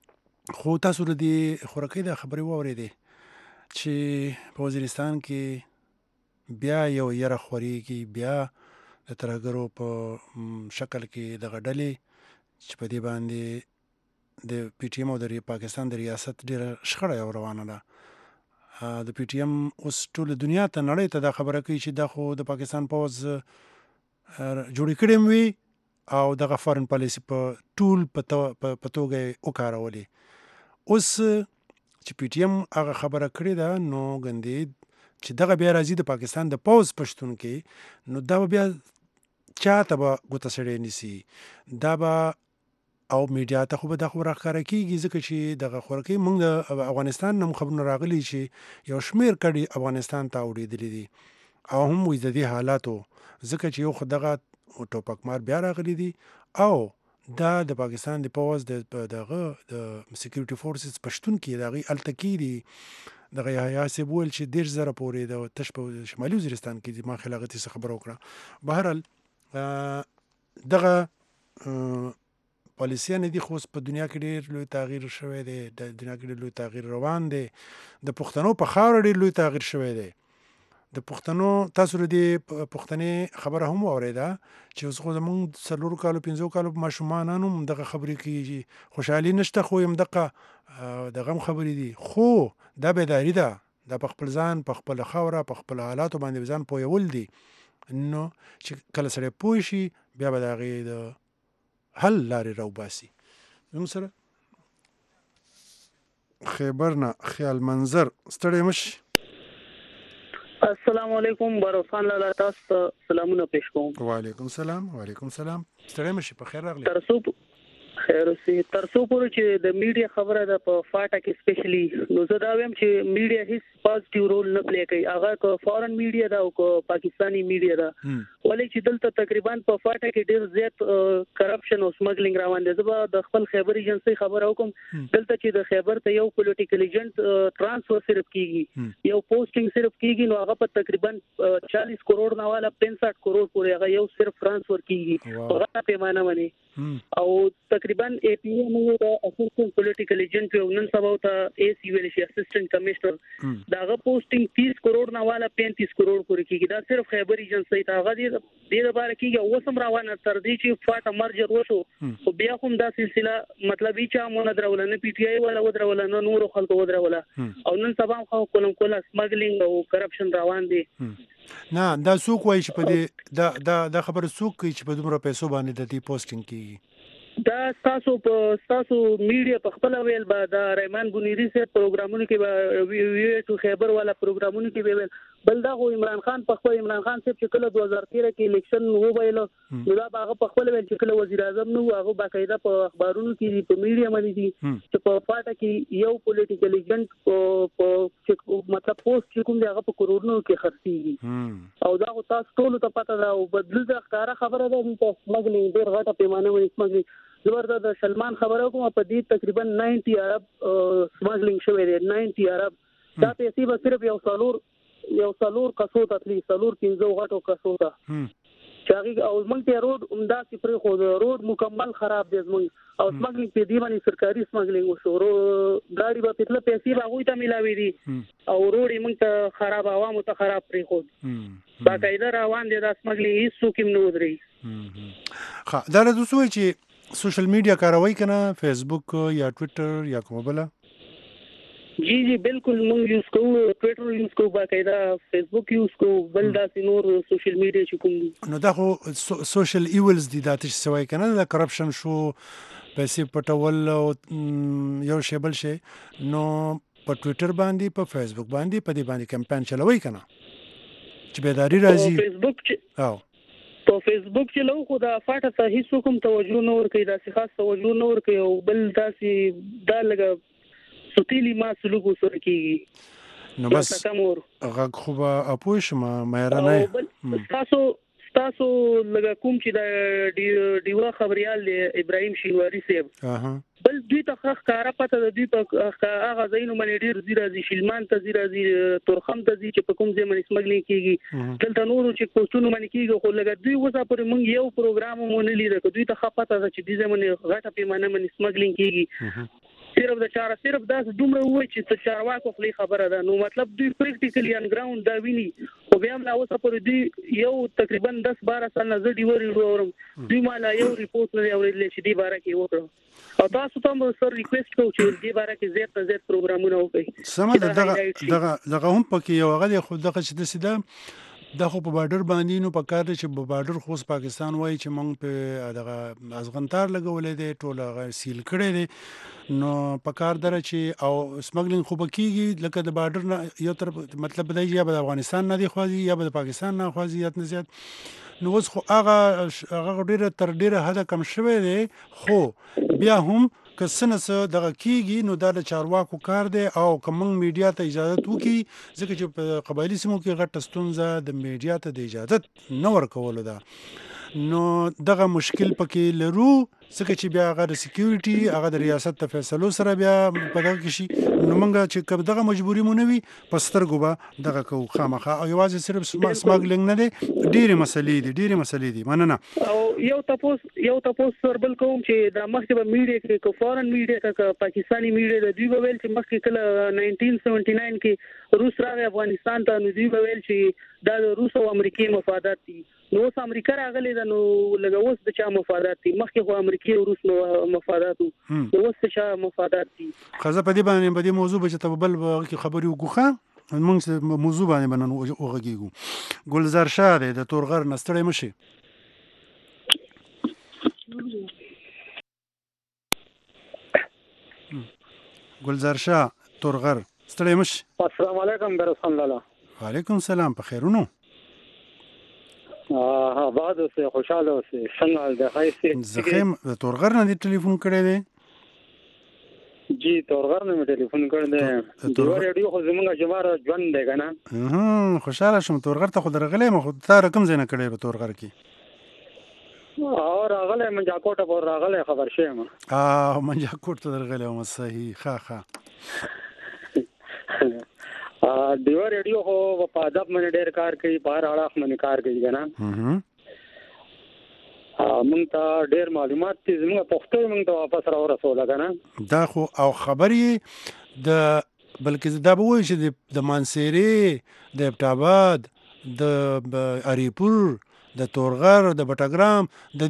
خو تاسو د دې خوراکۍ د خبرې واورېدې چې په وزیرستان کې بیا یو یره خورېږي، بیا د ترهګرو په شکل کې دغه ډلې چې په دې باندې د پی ټی ایم او د پاکستان د ریاست ډېره شخړه یو روانه ده. د پی ټی ایم اوس ټول دنیا ته نړۍ ته دا خبره کوي چې دا خو د پاکستان پوځ جوړې کړې وي او دغه فارن پالیسي په ټول په توګه وکارولې. اوس چې پی ټی ایم هغه خبره کړې ده نو ګندې چې دغه بیا راځي د پاکستان د پوځ پشتون کې، نو دا بیا چاته به ګوته سړی نیسي، دا به او میډیا ته خو به دا خو راښکاره کېږي ځکه چې دغه خوراکۍ موږ د افغانستان نه خبرونه راغلي چې یو شمېر کډې افغانستان ته اوړېدلي دي او هم وایي د دې حالاتو ځکه چې یو خو دغه ټوپکمار بیا راغلي دي او دا د پاکستان د پوځ دغه د سکیورټي فورسز پشتون کې د هغې هلته کې دي دغه یحیی صاحب وویل چې 10,000 پورې د تش په شمالي وزیرستان کې دي. ما خیال هغه څه خبره وکړه. بهرحال دغه پالیسیانې دي خو اوس په دنیا کې ډېر لوی تغییر شوی دی، د دنیا کې ډېر لوی تغییر روان دی، د پښتنو په خاوره ډېر لوی تغییر شوی دی. د پښتنو تاسو د پښتنې خبره هم واورېده چې اوس خو زمونږ 4 کالو 5 کالو ماشومان هم دغه خبرې کېږي، خوشحالي نشته خو یم دغه غم خبرې دي، خو دا بیداري ده، دا په خپل ځان په خپله خاوره په خپل حالاتو باندې ځان پویول دي. نو چې کله سړی پوه شي بیا به د هغې د حل لارې راوباسي. زموږ سره خیبر نه خیال منظر ستړی مشي. السلام علیکم باروخان لاله، تاسو ته سلامونه پېښ کوم. وعلیکم سلام. وعلیکم سلام. ستړی مشي، په خیر راغلی. خیر اوسې. تر څو پورې چې د میډیا خبره ده په فاټا کې سپیشلی، نو زه دا وایم چې میډیا هیڅ پازیټیو رول نه پلی کوي، هغه که فارن میډیا ده او که پاکستاني میډیا ده، ولې چې دلته تقریبا په فاټا کې ډیر زیات کرپشن او سمګلینګ روان دی. زه به د خپل خیبر ایجنسي خبره وکم، دلته چې د خیبر ته یو پولیټیکل ایجنټ ترانسفر صرف کیږي، یو پوسټینګ صرف کیږي، نو هغه په تقریبا 40 کروڑ نه والا 65 کروڑ پورې هغه یو صرف ترانسفر کیږي هغه پیمانه باندې. او تقریبا اے پی ایم د اسسټنټ پولیټیکل ایجنټ یو نن سبا ته اے سی ویل شي اسسټنټ کمشنر، داغه پوسټینګ 30 کروڑ نه والا 35 کروڑ پورې کیږي. دا صرف خیبر ایجنسي ته هغه دې لپاره کیږي. اوسم روانه تر دې چې فاټا مرجر وشو، خو بیا هم دا سلسله مطلب چې مونږ درول نه پی ټی آی ولا ودرول نه نور خلکو ودرول، او نن سبا خو کوم سمګلینګ او کرپشن روان دي. نه دا څوک وایي چې په دې دا خبره څوک کوي چې په دومره پیسو باندې د دې پوسټینګ کیږي؟ دا تاسو میډیا په خپل ویل به دا رحمان بنيري سره پروګرامونو کې به وی ټو خیبر والا پروګرامونو کې به بل دا خو عمران خان په خپل عمران خان صاحب چې کله 2013 کې الیکشن وو ویل، نو دا هغه په خپل ویل چې کله وزیر اعظم نو هغه باقاعده په اخبارونو کې په میډیا باندې دي چې په فاټا کې یو پولیټیکل ایجنټ په مطلب پوسټ چې کوم دی هغه په کروڑونو کې خرڅيږي، او دا تاسو ټول ته پته ده. او بدل د ښکارا خبره ده چې سمګلینګ ډېر غټه پیمانه وي. سمګلینګ زبردست د سلمان خبره کوم په دې تقریبا 90 ارب سمګلینګ شوی دی. 90 ارب دا پیسې به صرف یو څلور کسو ته تلی 15 غټو کسو ته چاغي، او موږ ته روډ عمدا صفر خو روډ مکمل خراب دي زموږ، او سمګلینګ په دې باندې سرکاري سمګلینګ وشو، ګاډي به پتل پیسې به ته ملاوي دي او روډ موږ ته خراب، عوامو ته خراب پرې خو باقاعده روان دي. دا سمګلینګ هیڅ څوک هم نه ودري. ها دا له دوی چې سوشل میډیا کاروي کنه، فیسبوک یا ټویټر یا کومه بل؟ جی بالکل موږ یوز کوو، ټویټر یوز کوو، باقاعده فیسبوک یوز کوو، بل داسې نور سوشل میډیا چې کوم دي. نو دا خو سوشل ایولز دي، دا تاسو سوای کنه، دا کرپشن شو، پیسې پټول او یو شی بل شي. نو په ټویټر باندې په فیسبوک باندې په دې باندې کمپاین چلوي کنه چې بیداری راځي. فیسبوک په فیسبوک چې لو خو دا فاټه ته هیڅ کوم توجه نه ور کوي، دا خاص توجه نه ور کوي، او بل داسې دا لګه سوتیلی ما سلوک سره کیږي. نو بس هغه خو به اپوش ما مېره نه تاسو لګه کوم چې دا دیوا خبريال ابراهيم شینواری صاحب بل دوی ته ښکارا پته د دوی په هغه ځایونو باندې ډیر زیرازي شلمان ته زیرازي تورخم ته چې په کوم ځای باندې سمګلینګ کیږي، دلته نورو چې پوسټونو باندې کیږي، خو لګه دوی وسه پر موږ یو پروګرام مونږ نه لیدل، دوی ته خپته چې دې ځای باندې غټه پیمانه باندې سمګلینګ کیږي. صرف دا دومره وای چې چارواکو خپل خبره ده. نو مطلب دوی پریکټیکلی ان ګراوند دا ویني خو بیا هم لا اوسه پر دوی یو تقریبا 10-12 سال نه زړی ورورم دوی مالا یو ریپورت نه اورېدل چې دی باره کې وکړو او تاسو ته هم سر ریکوست کوم چې دی باره کې زیات پروګرامونه وکړي. سم دغه هم پکې یو هغه خو دغه چې د سیده دا خو په بارډر باندې نو په کار دی چې په بارډر خو پاکستان وایي چې موږ په دغه ازغنتار لګولې دی ټول هغه سیل کړی دی نو په کار دره چې او سمګلینګ خو بکیږي لکه د بارډر نه یو طرف مطلب دی یا د افغانستان نه دی خوازي یا د پاکستان نه خوازي یا نه زیات نو اوس خو هغه ډیره تر ډیره حد کم شوی دی خو بیا هم که څه دغه کیږي نو دا د چارواکو کار دی او که موږ میډیا ته اجازه وکړي ځکه چې په قبایلي سیمو کې غټه ستونزه د میډیا ته د اجازه نه ورکولو ده نو دغه مشکل پکې لرو ځکه چې بیا هغه د سکیورټي هغه د ریاست د فیصلو سره بیا په دغه کې شي نو موږ چې کوم دغه مجبوري مو نه وي په سترګو به دغه کو خامخا او یوازې صرف سمګلینګ نه دی ډېرې مسلې دي مننه. او یو تاسو سربل کوم چې د مخکې میډیا کې کو فورن میډیا کې پاکستاني میډیا د دوی ویل چې مخکې کله 1979 کې روس راغی افغانستان ته نو دوی ویل چې دا د روس او امریکای مفادات دي نو اوس امریکا راغلی دا نو لږ اوس د چا مفادات دي مخکې خو امریکای او روس مفادات نو اوس د چا مفادات دي. خزه په دې موضوع به چې تبل کې خبري وګوخه موږ موضوع باندې بنن وګیږو. ګلزار شاه د تورغر نستړی مشي. ګلزار شاه تورغر ستړی مشي. السلام علیکم برسان لاله. وعلیکم السلام په خیرونو. بعد اوسه خوشاله اوسه څنګه حال ده خیر زخم تورغر نه دی ټلیفون کړی دی جی تورغر نه ټلیفون کړی دی د ریډیو خو زمونږ جمار ژوند دی کنه خوشاله شوم تورغر ته خو درغلې مخ ته رقم زینه کړی په تورغر کې او راغله منجا کوټه پر راغله خبر شوم منجا کوټه درغله مو صحیح ښه دیو ریډیو خو په ادب باندې ډېر کار کوي په هر اړخ باندې کار کوي کنه مونږ ته ډېر معلومات دي زموږ پښتو مونږ ته واپس راورسول کنه دا خو او خبرې د بلکې دا به وایي چې د مانسيري د ابټاباد د اریپور د تورغر د بټګرام د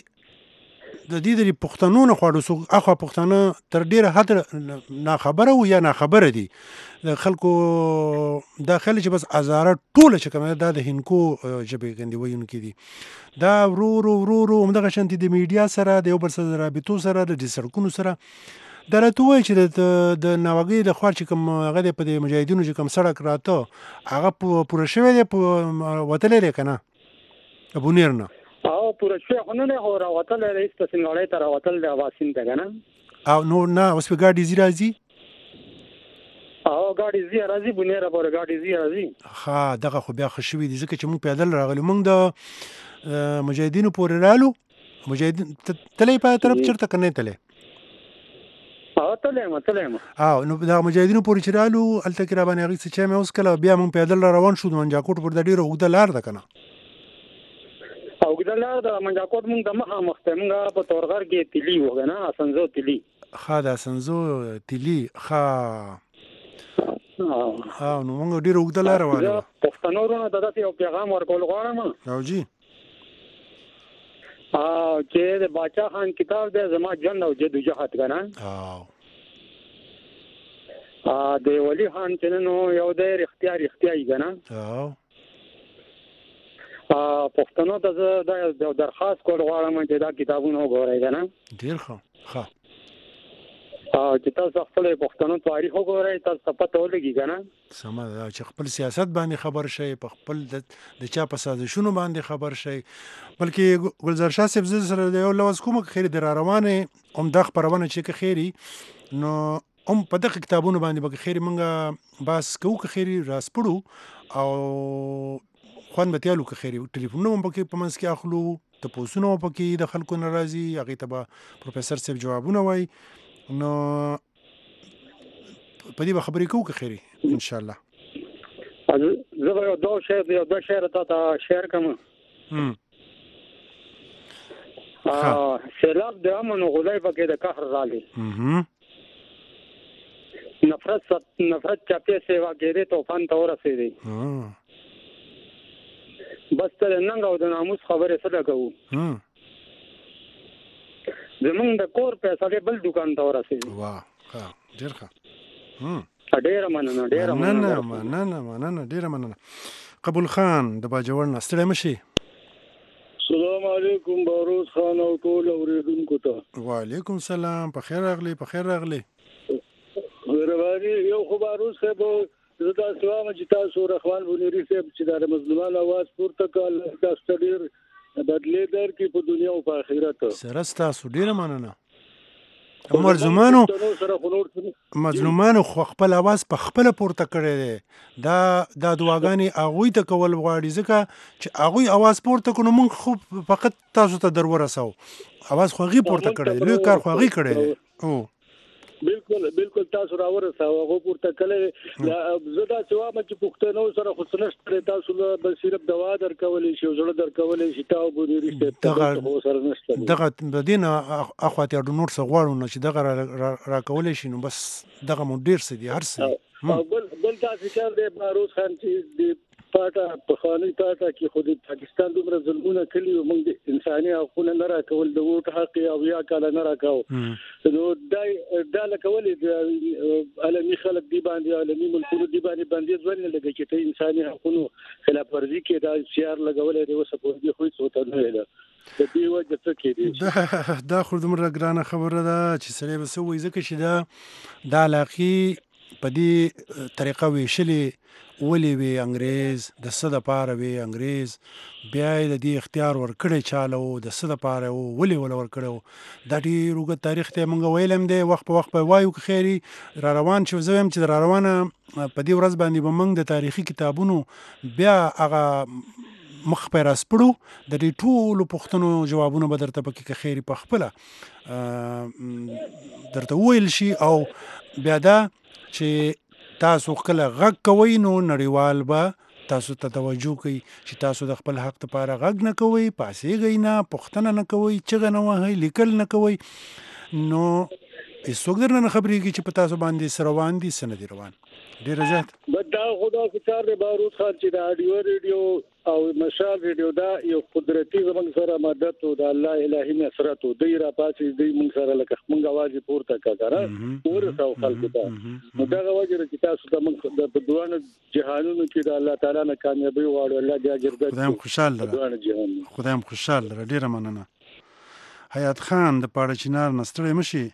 دې پښتنو نه خواړو سو اخو پښتانه تر ډیره حد نه خبره او یا نه خبره دي د خلکو داخله چې بس ازاره ټوله چې کومه دا د هینکو جبې غندي وایونکي دي دا ورو همدغه شانتي د میډیا سره د یو بل سره رابطو سره د سړکونو سره درته وای چې د ناوګي د خور چې کوم هغه په د مجاهدینو چې کوم سړک راته هغه پوره شوی دی وتلې کنه ابو نیر نه او پوره شوی خو نه هو راوتل رئیس ته څنګه تر راوتل د واسین ته کنه او نو نه اوس په ګاډي زیرازي او ګاډي زیرازي بنیره پر ګاډي زیرازي ها دغه خو بیا خوشوي دي ځکه چې مونږ پیدل راغلو مونږ د مجاهدینو پورې رالو مجاهدین تلې په طرف چرته کنه تلې او نو دا مجاهدینو پورې چرالو الته کې را باندې غي چې مې اوس کله بیا مونږ پیدل روان شو د منجاکوټ پر د ډیره وګړه لار ده کنه او ګدلار د منجاکوټ مونږ د مخه مختمنګه په تورغر کې تلی وګنه اسنزو تلی دا اسنزو تلی نو موږ ډیر وګړه لار روانه پښتنو ورونه دغه یو پیغام ورکول غواړم او جی چې د باچا خان کتاب د زما جن او جدوجہد کنه د ولی خان چې نو یو د اختیاري کنه پښتنو ته د درخواست کول غواړم چې دا کتابونه وګورئ کنه ډیر ښه چې تاسو خپل پښتنو تاریخ وګورئ تاسو پته ولګي کنه سمه چې خپل سیاست باندې خبر شي په خپل د چا په سازشونو باندې خبر شي بلکې ګلزار شاه صاحب سره د یو لوز کوم خیر د روانه هم د خبرونه چې خیری نو هم په دغه کتابونو باندې به خیر منګه باس کوو خیری راسپړو او خوان بتیالو که خیری ټلیفون نو پکې په منځ کې اخلو ته پوسونو پکې د خلکو ناراضي هغه ته پروفیسور صاحب جوابونه وای نو په دې خبرې کوو که خیری ان شاء الله زه به یو شعر ته شعر کوم سیلاب د امن غلای پکې د قهر رالی نفرت چاپی سیوا ګیره توفان ته ورسېدی بس تر نن او د ناموس خبره سره کوو زمونږ د کور پیسې بل دکان ته ورسېدی واه ها ډیر ښه ډیره مننه ډیره مننه قبول خان د باجوړ نه ستړی مشي السلام علیکم باروز خان او ټول اوریدونکو ته وعلیکم السلام په خیر راغلی ورغالي یو خو باروز صاحب زدا سلام چې تاسو رحمان بنيري صاحب چې د مظلومان आवाज پورته کول تاسو ډیر بدلې در کې په دنیا او په آخرت سره تاسو ډیره مننه مظلومانو خو خپل आवाज په خپل پورته کړی دی دا دعاګانې هغوی ته کول غواړي ځکه چې هغوی आवाज پورته کړو موږ خو فقط تاسو ته در ورسو आवाज خو هغوی پورته کړی دی لوی کار خو هغوی کړی دی بالکل تاسو راورساو هغه پورته کله زدا جواب چې پښتنو سره خو سنشت تاسو له صرف دوا درکولې شي او زړه درکولې شي تاسو بونیری ته سره نشته دغه بدینه اخواتي د نور څه غواړو نه چې دغه راکولې شي نو بس دغه مو ډیر څه دي هر څه بل تاسو کار دی باروز خان چې پاټه په خاني پاټه کې خو د پاکستان دومره ظلمونه کړي او موږ انساني حقوق نه راکول د ووټ حق او یا کله نه راکاو نو دا لکولې د عالمي خلک دی باندې عالمي ملکونو دی باندې ځول نه لګي چې ته انساني حقوقو خلاف ورزي کې دا سیار لګولې دی وسه په دې خو څه وته نه ده د دې وجه څه کې دا خو دومره ګرانه خبره ده چې سړی به سوې ځکه چې دا علاقې په دې طریقه ویشلې ولې وی انګريز د څه د پاره وی انګريز بیا د دې اختیار ورکړی چالو د څه د پاره ولې ورکړو د دې روغه تاریخ ته مونږ ویلم دی وخت په وخت په وایو خيري را روان شو زویم چې را روانه په دې ورځ باندې به مونږ د تاریخي کتابونو بیا هغه مخ پر اسپړو د دې ټولو پوښتنو جوابونه به درته پکې خيري په خپل درته ویل شي او بیا دا چې تاسو کله غږ کوئ نو نړیوال به تاسو ته توجه کوي چې تاسو د خپل حق لپاره غږ نه کوئ پاسېږئ نه پوښتنه نه کوئ چغه نه وهئ لیکل نه کوئ نو هیڅوک درنه نه خبرېږي چې په تاسو باندې څه روان دي څه نه دي روان ډېر زیات دا خدا کار دی باروز خان چې د رادیو او مشال ریډیو دا یو قدرتي زمونږ سره مدد او د الله الهي نصرت او دی را پاتې دی موږ سره لکه موږ आवाज پورته کړه ورسو خلکو ته نو دا غواړي چې تاسو د موږ د دوه جهانونو کې د الله تعالی نه کامیابی وړو الله دې اجر درکړي خدایم خوشاله ډیره مننه حیات خان د پاړه چنار نستړی مشي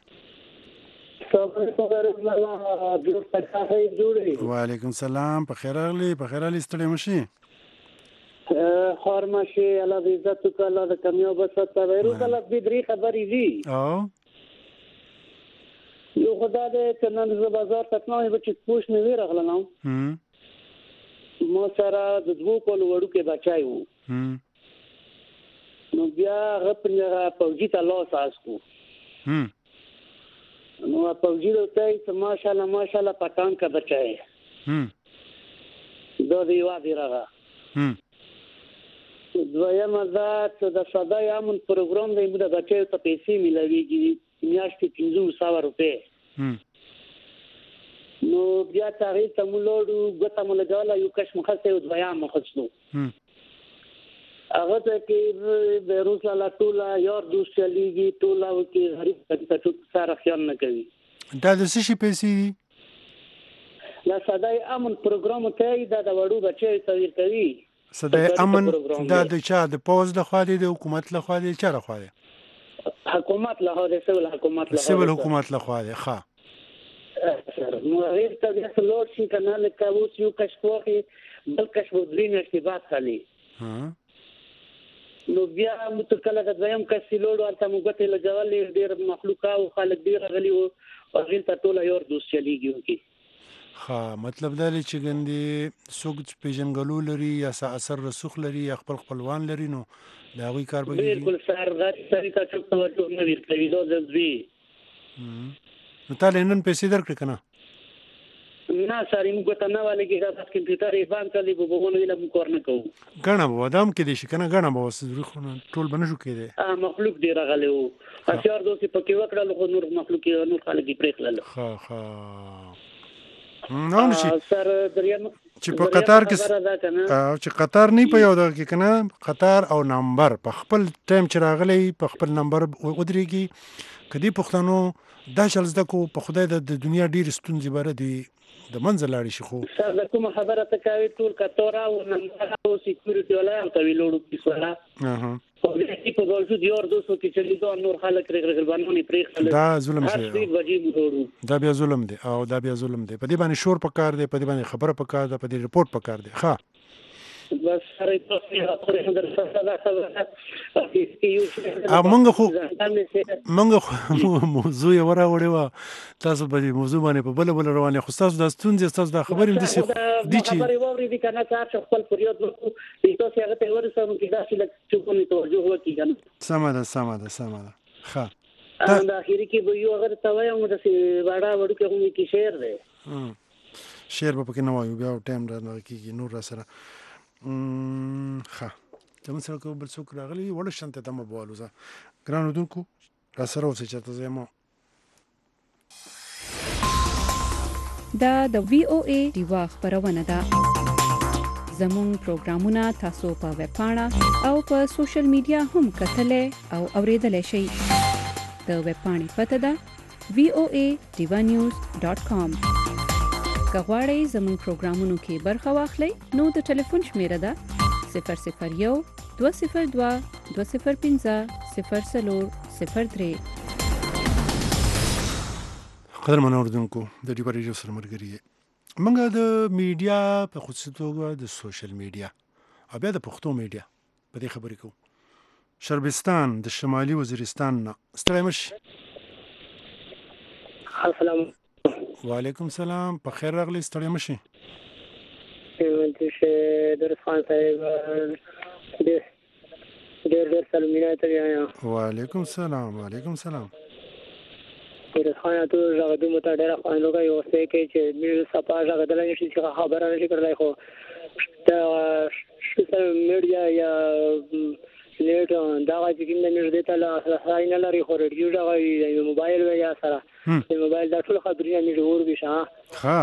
وعلیکم السلام په خیر اغلی ستړی مشي خارمشي الله دې عزت وکړه د کامیاب وسات ورو کله دې درې خبرې دي یو خدای دې چنن ز بازار تکنه به چې پوښ نه ویرغله نو مو سره د دوه کول وړو کې بچای وو نو بیا غپنه پوجي ته لاس اسکو نو پوجي ته ماشاءالله پټان کا بچای دا دی وادي راغه دویم دا چې د صدای امن پروګرام دی موږ د بچو ته پیسې ملويږي میاشتې 500 روپے نو بیا تاریخ ته مولودو غته مولګاله یو کښ مخسته او دویم مخسنو هغه ته کې د روساله ټوله یار دوست چلیږي ټوله کې غریب ته سره خیال نه کوي دا د څه شي پیسې دي لا صدای امن پروګرام ته دا د وړو بچو ته ورکوي صدای امن دا د چا د پوز د خوا دی د حکومت له خوا دی چا له خوا دی حکومت له خوا دی سیول حکومت له خوا دی ښه نو غیر ته د لوړ شي کنه لکه اوس یو کشفوخي بل کشفودرین ارتباط خالي نو بیا متکله د دویم کسي لوړ ورته موږ ته لګول ډیر مخلوقات او خلک ډیر غلي او غیر ته ټول یو دوست چلیږي کی ها مطلب دا چې ګندې څوک پیژنګلو لري یا اثر رسوخ لري یا خپلوان لري نو دا غوي کار به بالکل سر غټ ته توجه نه ورکوي دا ځوي نو تعالی نن پیسې درکړه کنه نه ساري موږ ته نه والي کې دا کمپیوټر یې باندې کلی به وګورو ویل موږ کار نه کوو غنا به ودام کې دي شي کنه غنا به وسې ټول بنشو کېده مخلوق دی راغلی وو اشار دوی په کې وکړل خو نور مخلوق نور خلک یې پرېخلل ها نو نشي سر دریم چې په قطار کې چې قطار نه په یو دغه کې کنه قطار او نمبر په خپل ټایم چې راغلی په خپل نمبر ودرېږي کدي پښتنو دا شل زده کو په خدای د دنیا ډیر ستونزې بره دي د منځ لاړ شي خو سر د کوم خبره ته کوي ټول کتورا او نمبر او سکیورټي ولا هم کوي لوړو کیسه په دې په ډول چې یو 200 کې چلی دا نور خلک رغبانونی پرې دا ظلم شي دا بیا ظلم دی او دا بیا ظلم دی په دې باندې شور پکار دی په دې باندې خبره پکار ده په دې رپورټ پکار دی ها بس سره تاسو در سره مونږ موضوع یې وراوړې وه تاسو په دې موضوع باندې په بله بله روانې خو ستاسو دا ستونزې ستاسو دا خبرې هم داسې دي چې خبرې واورېدې که نه چې خپل فریاد وکړو تاسو هغه ته ورسوم چې داسې لږ چوپونې توجه وکړي که نه سمه ده ښه د اخري کې به یو هغه ته وایم داسې واړه وړوکې غوندې کې شعر دی شعر به پکې نه وایو بیا ټایم را نه کېږي نور را سره ښه زموږ سره که بل څوک راغلي وړه شانته ته مه بوالو زه ګران اودونکو را سره اوسئ چېرته زه یم دا د VOA ډیوا خپرونه ده زموږ پروګرامونه تاسو په ویب پاڼه او په سوشل میډیا هم کتلی او اوریدلی شئ د ویب پاڼې پته ده voadivanews.com که غواړئ زموږ پروګرامونو کې برخه واخلئ نو د ټلیفون شمیره ده 001 202 205 0403 قدرمن اوریدونکو د ډیوا ریډیو سره ملګري یې موږ د میډیا په خصوصي توګه د سوشل میډیا او بیا د پښتو میډیا په دې خبرې کوو شربستان د شمالي وزیرستان نه ستړی مه شئ السلام وعلیکم سلام په خیر راغلی ستړی مه شئ درس خان صاحب ډېر سلامونه ته وایم وعلیکم سلام درس خان ته غوډو مته ډېر خوان لوګي او څه کې چې مې صفه غدل نشي چې خبره نشي کولای خو د سوشل میډیا یا لیټ دا چې کوم نه دې ته لا هاي نه لري خو ریډیو دا غوي موبایل یا سره د موبایل دا ټول خبرونه مې ور بشه ها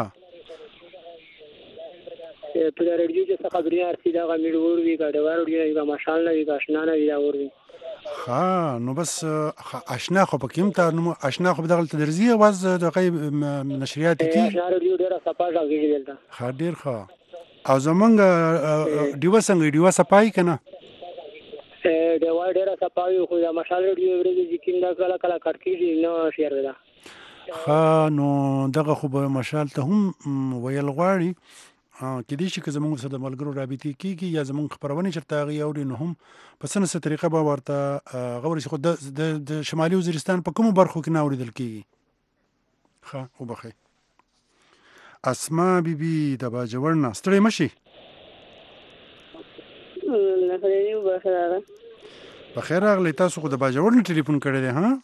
په ریډیو چې خبرونه ارسي دا مې ور وی دا ورډیو دا ماشاءالله وی آشنا نه وی دا ور وی ها نو بس آشنا خو پکې هم نو آشنا خو دغه تدرزی आवाज د غیب نشریات کی آشنا ریډیو ډیره صفه راغلی دلته ها ډیر ښه او زمونږ ډیوا څنګه ډیوا صفای کنه ډیوا ډیره صفای خو دا ماشاءالله ریډیو ورته چې کیندا کله کړکې نه شیر ده ها نو دغه خو به مشال ته هم ویل غواړي کې دې چې زموږ سره د ملګرو رابطې کیږي یا زموږ خبرونه چرته غي اوري نو هم په سنه طریقه به ورته غوړي خو د شمالي وزیرستان په کومو برخو کې نه اوریدل کیږي ښه وبخي اسما بیبي د باجوړ نه ستړي مشي په خیر راغلی تاسو خو د باجوړ نه ټلیفون کړی دی ها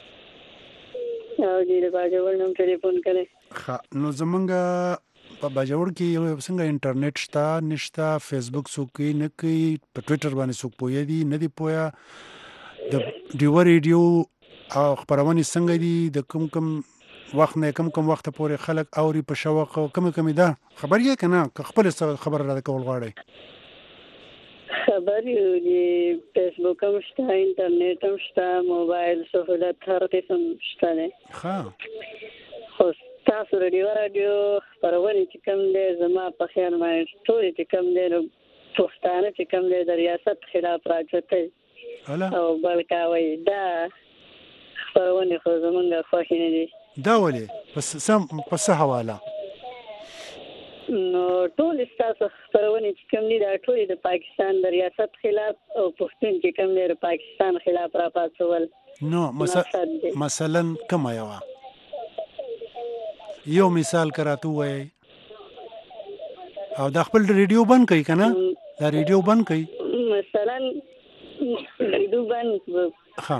او دې د باجوړ نه ټلیفون کړی ښه نو زمونږ په باجوړ کې څنګه انټرنیټ شته نشته فیسبوک څوک نه کوي په ټویټر باندې څوک پوهه دي نه دی پوهه د ډیوا ریډیو او خبرونه څنګه دي د کوم وخت نه کوم وخت پورې خلک اوري په شوق او کوم ده خبر یې کنه خپل خبر را کول غواړي خبر یې فیسبوک هم شته انټرنیټ هم شته موبایل سہولت هر قسم شته نه خو تاسو رادیو خبرونه چې کوم دی زما په خیال باندې ټول چې کوم دی پښتانه چې کوم دی د ریاست خلاف راځي او بلکاوي دا خبرونه خو زمونږ خوښ نه دي دا ولې پس حواله نو ټول تاسو خبرونه چې کوم دي دا ټول د پاکستان د ریاست خلاف او پښتون چې کوم دی د پاکستان خلاف را پاتول نو مثلا کوم یو مثال کراته وای او د خپل ریډیو بند کړئ کنه دا ریډیو بند کړئ مثلا ریډیو بند ها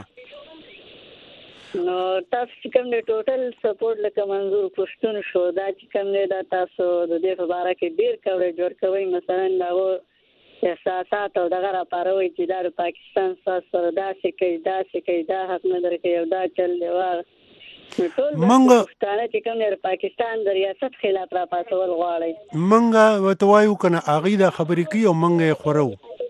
نو تاسو چې کوم دی ټوټل سپورټ لکه منظور پښتون شو دا چې کوم دی دا تاسو د دې په اړه کې ډیر کوریج ورکوي مثلا دا احساسات او دغه راپاروي چې دا د پاکستان سره دا څه کوي دا حق نه درکوي او دا چل دی منګه پښتانه چې کوم د پاکستان د ریاست خلاف را پاتول غواړي منګه وته وایو کنه اغه دا خبرې کوي او منګه خورو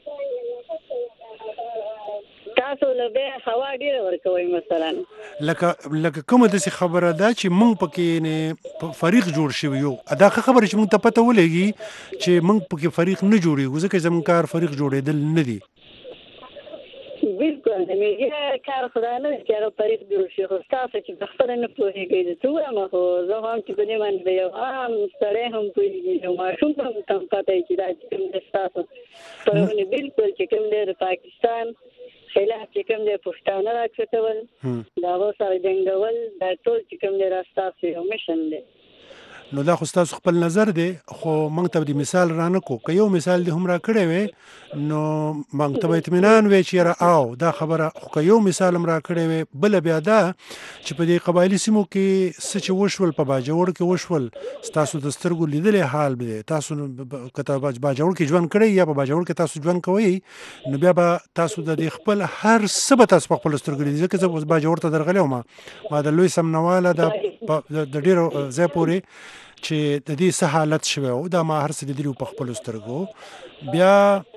تاسو له به هوا ډیر ورکوي مثلا لکه کومه د خبره ده چې مونږ پکې نه فریق جوړ شوی یو دا خبره چې مونږ ته پته ولګي چې مونږ پکې فریق نه جوړیږو ځکه زموږ کار فریق جوړېدل نه دي بالکل د میډیا کار خدای نه چې هغه فریق جوړ شي خو تاسو چې بخښنه نه پوهیږئ د څو ما خو زه هم چې په دې باندې یو عام سړی هم پوهیږي نو ماشوم هم پته چې دا چې کوم د تاسو پرونه بالکل چې کوم د پاکستان خلاف چې کوم د پښتانه راکټول دا وسره جنگول دا ټول چې کوم د راستاسو یو مشن دی نو دا خو تاسو خپل نظر دی خو موږ ته د مثال رانه کو که یو مثال دی هم را کړی وي نو موږ ته اطمینان وي چې را او دا خبره خو که یو مثال هم را کړی وي بل بیا دا چې په دې قبایلی سیمو کې څه چې وشول په باجوړ کې وشول تاسو د سترګو لیدلې حال به تاسو کته باجوړ کې ژوند کړی یا په باجوړ کې تاسو ژوند کوئ نو بیا به تاسو د خپل هر څه به تاسو په خپل سترګو لیدل ځکه زه باجوړ ته درغلی وم ما د لوی سمنواله د ډېرو ځای پورې چې د دې څه حالت شوی او دا ما هر څه لیدلي په خپلو سترګو بیا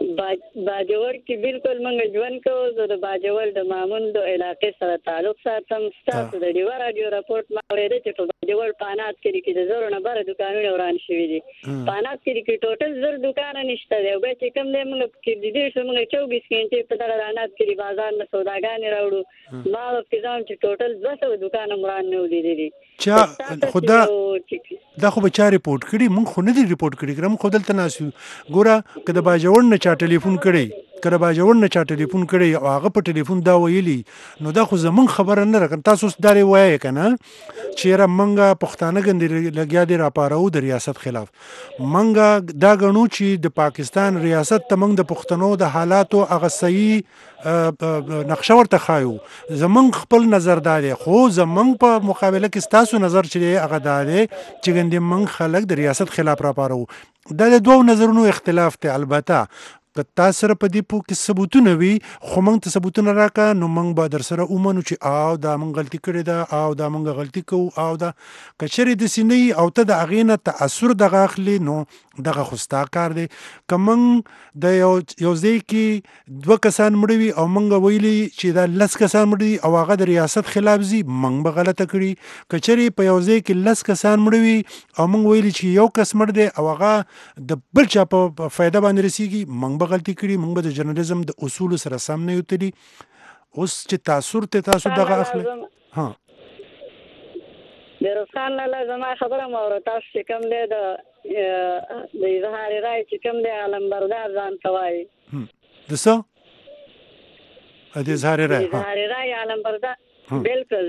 باجوړ کې بالکل موږ ژوند کوو زه د باجوړ د ماموند علاقې سره تعلق ساتم ستاسو د ډیوه راډیو راپورټ ما اورېده چې په باجوړ پانات کې د زرو نه بره دوکانونه وران شوي دي پانات کې ټوټل زر دوکانه نشته دی او بیا چې کوم دی موږ کې د دې شو موږ 24 غنټې په دغه رانات کې بازار نه سوداګانې راوړو ما وکړم چې ټوټل 200 دوکانه مران نه ولیدلي چا خدا دا خو به چا ریپورټ کړي مونږ خو نه دی ریپورټ کړي کوم خو دلته ناسو ګوره که د باجوړ نه چا ټلیفون کړي که د باجوړ نه چا ټلیفون کړي او هغه په ټلیفون دا ویلي نو دا خو زمونږ خبره نه راکړه تاسو دارې وایې که نه چېرې مونږ پښتانه ګندې لګیا دي راپارو د ریاست خلاف مونږ دا ګڼو چې د پاکستان ریاست ته مونږ د پښتنو د حالاتو هغه صحیح نقشه ورته ښایو زمونږ خپل نظر دا دی خو زمونږ په مقابله کې ستاسو نظر چې دی هغه دا دی چې ګندې مونږ خلک د ریاست خلاف راپارو دا د دوو نظرونو اختلاف دی البته که تاسو سره په دې پو کې ثبوتونه وي خو موږ ته ثبوتونه راکړه نو موږ به در سره ومنو چې او دا موږ غلطي کړې ده او دا موږ غلطي کوو او دا که چېرې داسې نه وي او ته د هغې نه تاثر دغه اخلي نو دغه خو ستا کار دی که موږ د یو ځای کې 2 کسان مړه وي او موږ ویلي چې دا 10 کسان مړه دي او هغه د ریاست خلاف ځي موږ به غلطه کړي که چېرې په یو ځای کې 10 کسان مړه وي او موږ ویلي چې یو کس مړ دی او هغه د بل چا په فایده باندې رسېږي موږ به غلطي کړي موږ به د جرنالیزم د اصولو سره سم نه یو تلي اوس چې تاثر ته تاسو دغه اخلي ها د روسان لاله زما خبره مو ورته تاسو چې کوم دی د اظهار رائے چې کوم دی علمبردار ځان ته وایي د څه د اظهار رائے علمبردار بالکل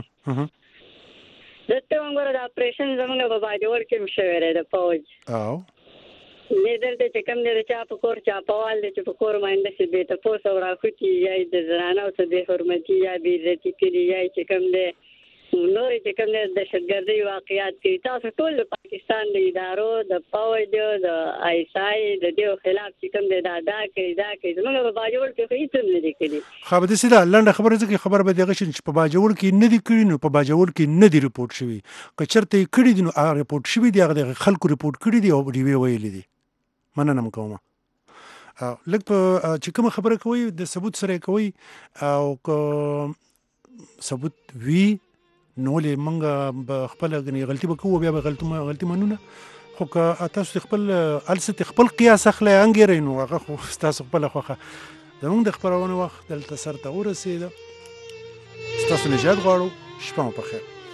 دته موږ د اپریشن زموږ په باجوړ کې مشوره ده د فوج او لیدل چې کوم دی چا په کور چا په وال دی چې په کور باندې چې به تاسو راخوتي یا د زرانه او ته به حرمتي یا به عزت کړي یا چې کوم دی نور چې کوم دی د شګردي واقعیات کې تاسو ټول پاکستان د ادارو د فوج د آیسای د دې خلاف چې کوم دی دا کوي زموږ په باجوړ کې هیڅ نه دي کړي خو به دې دا لنډه خبره ځکه خبر به دغه چې په باجوړ کې نه دي کړي نو په باجوړ کې نه دي ریپورت شوی که چېرته یې کړي دي نو هغه ریپورت شوی دی هغه د خلکو ریپورت کړي دي او ډیوې ویلي دي مننه کوم لږ په چې کومه خبره کوي د ثبوت سره کوي او که ثبوت وي نو ولې موږ خپل غلطي به کوو بیا به غلطي منو نه خو که تاسو خپل الست خپل قیاس اخلئ انګیرئ نو هغه خو ستاسو خپله خوښه زموږ د خپرونې وخت دلته سر ته ورسېده ستاسو نجات غواړو شپه مو په خیر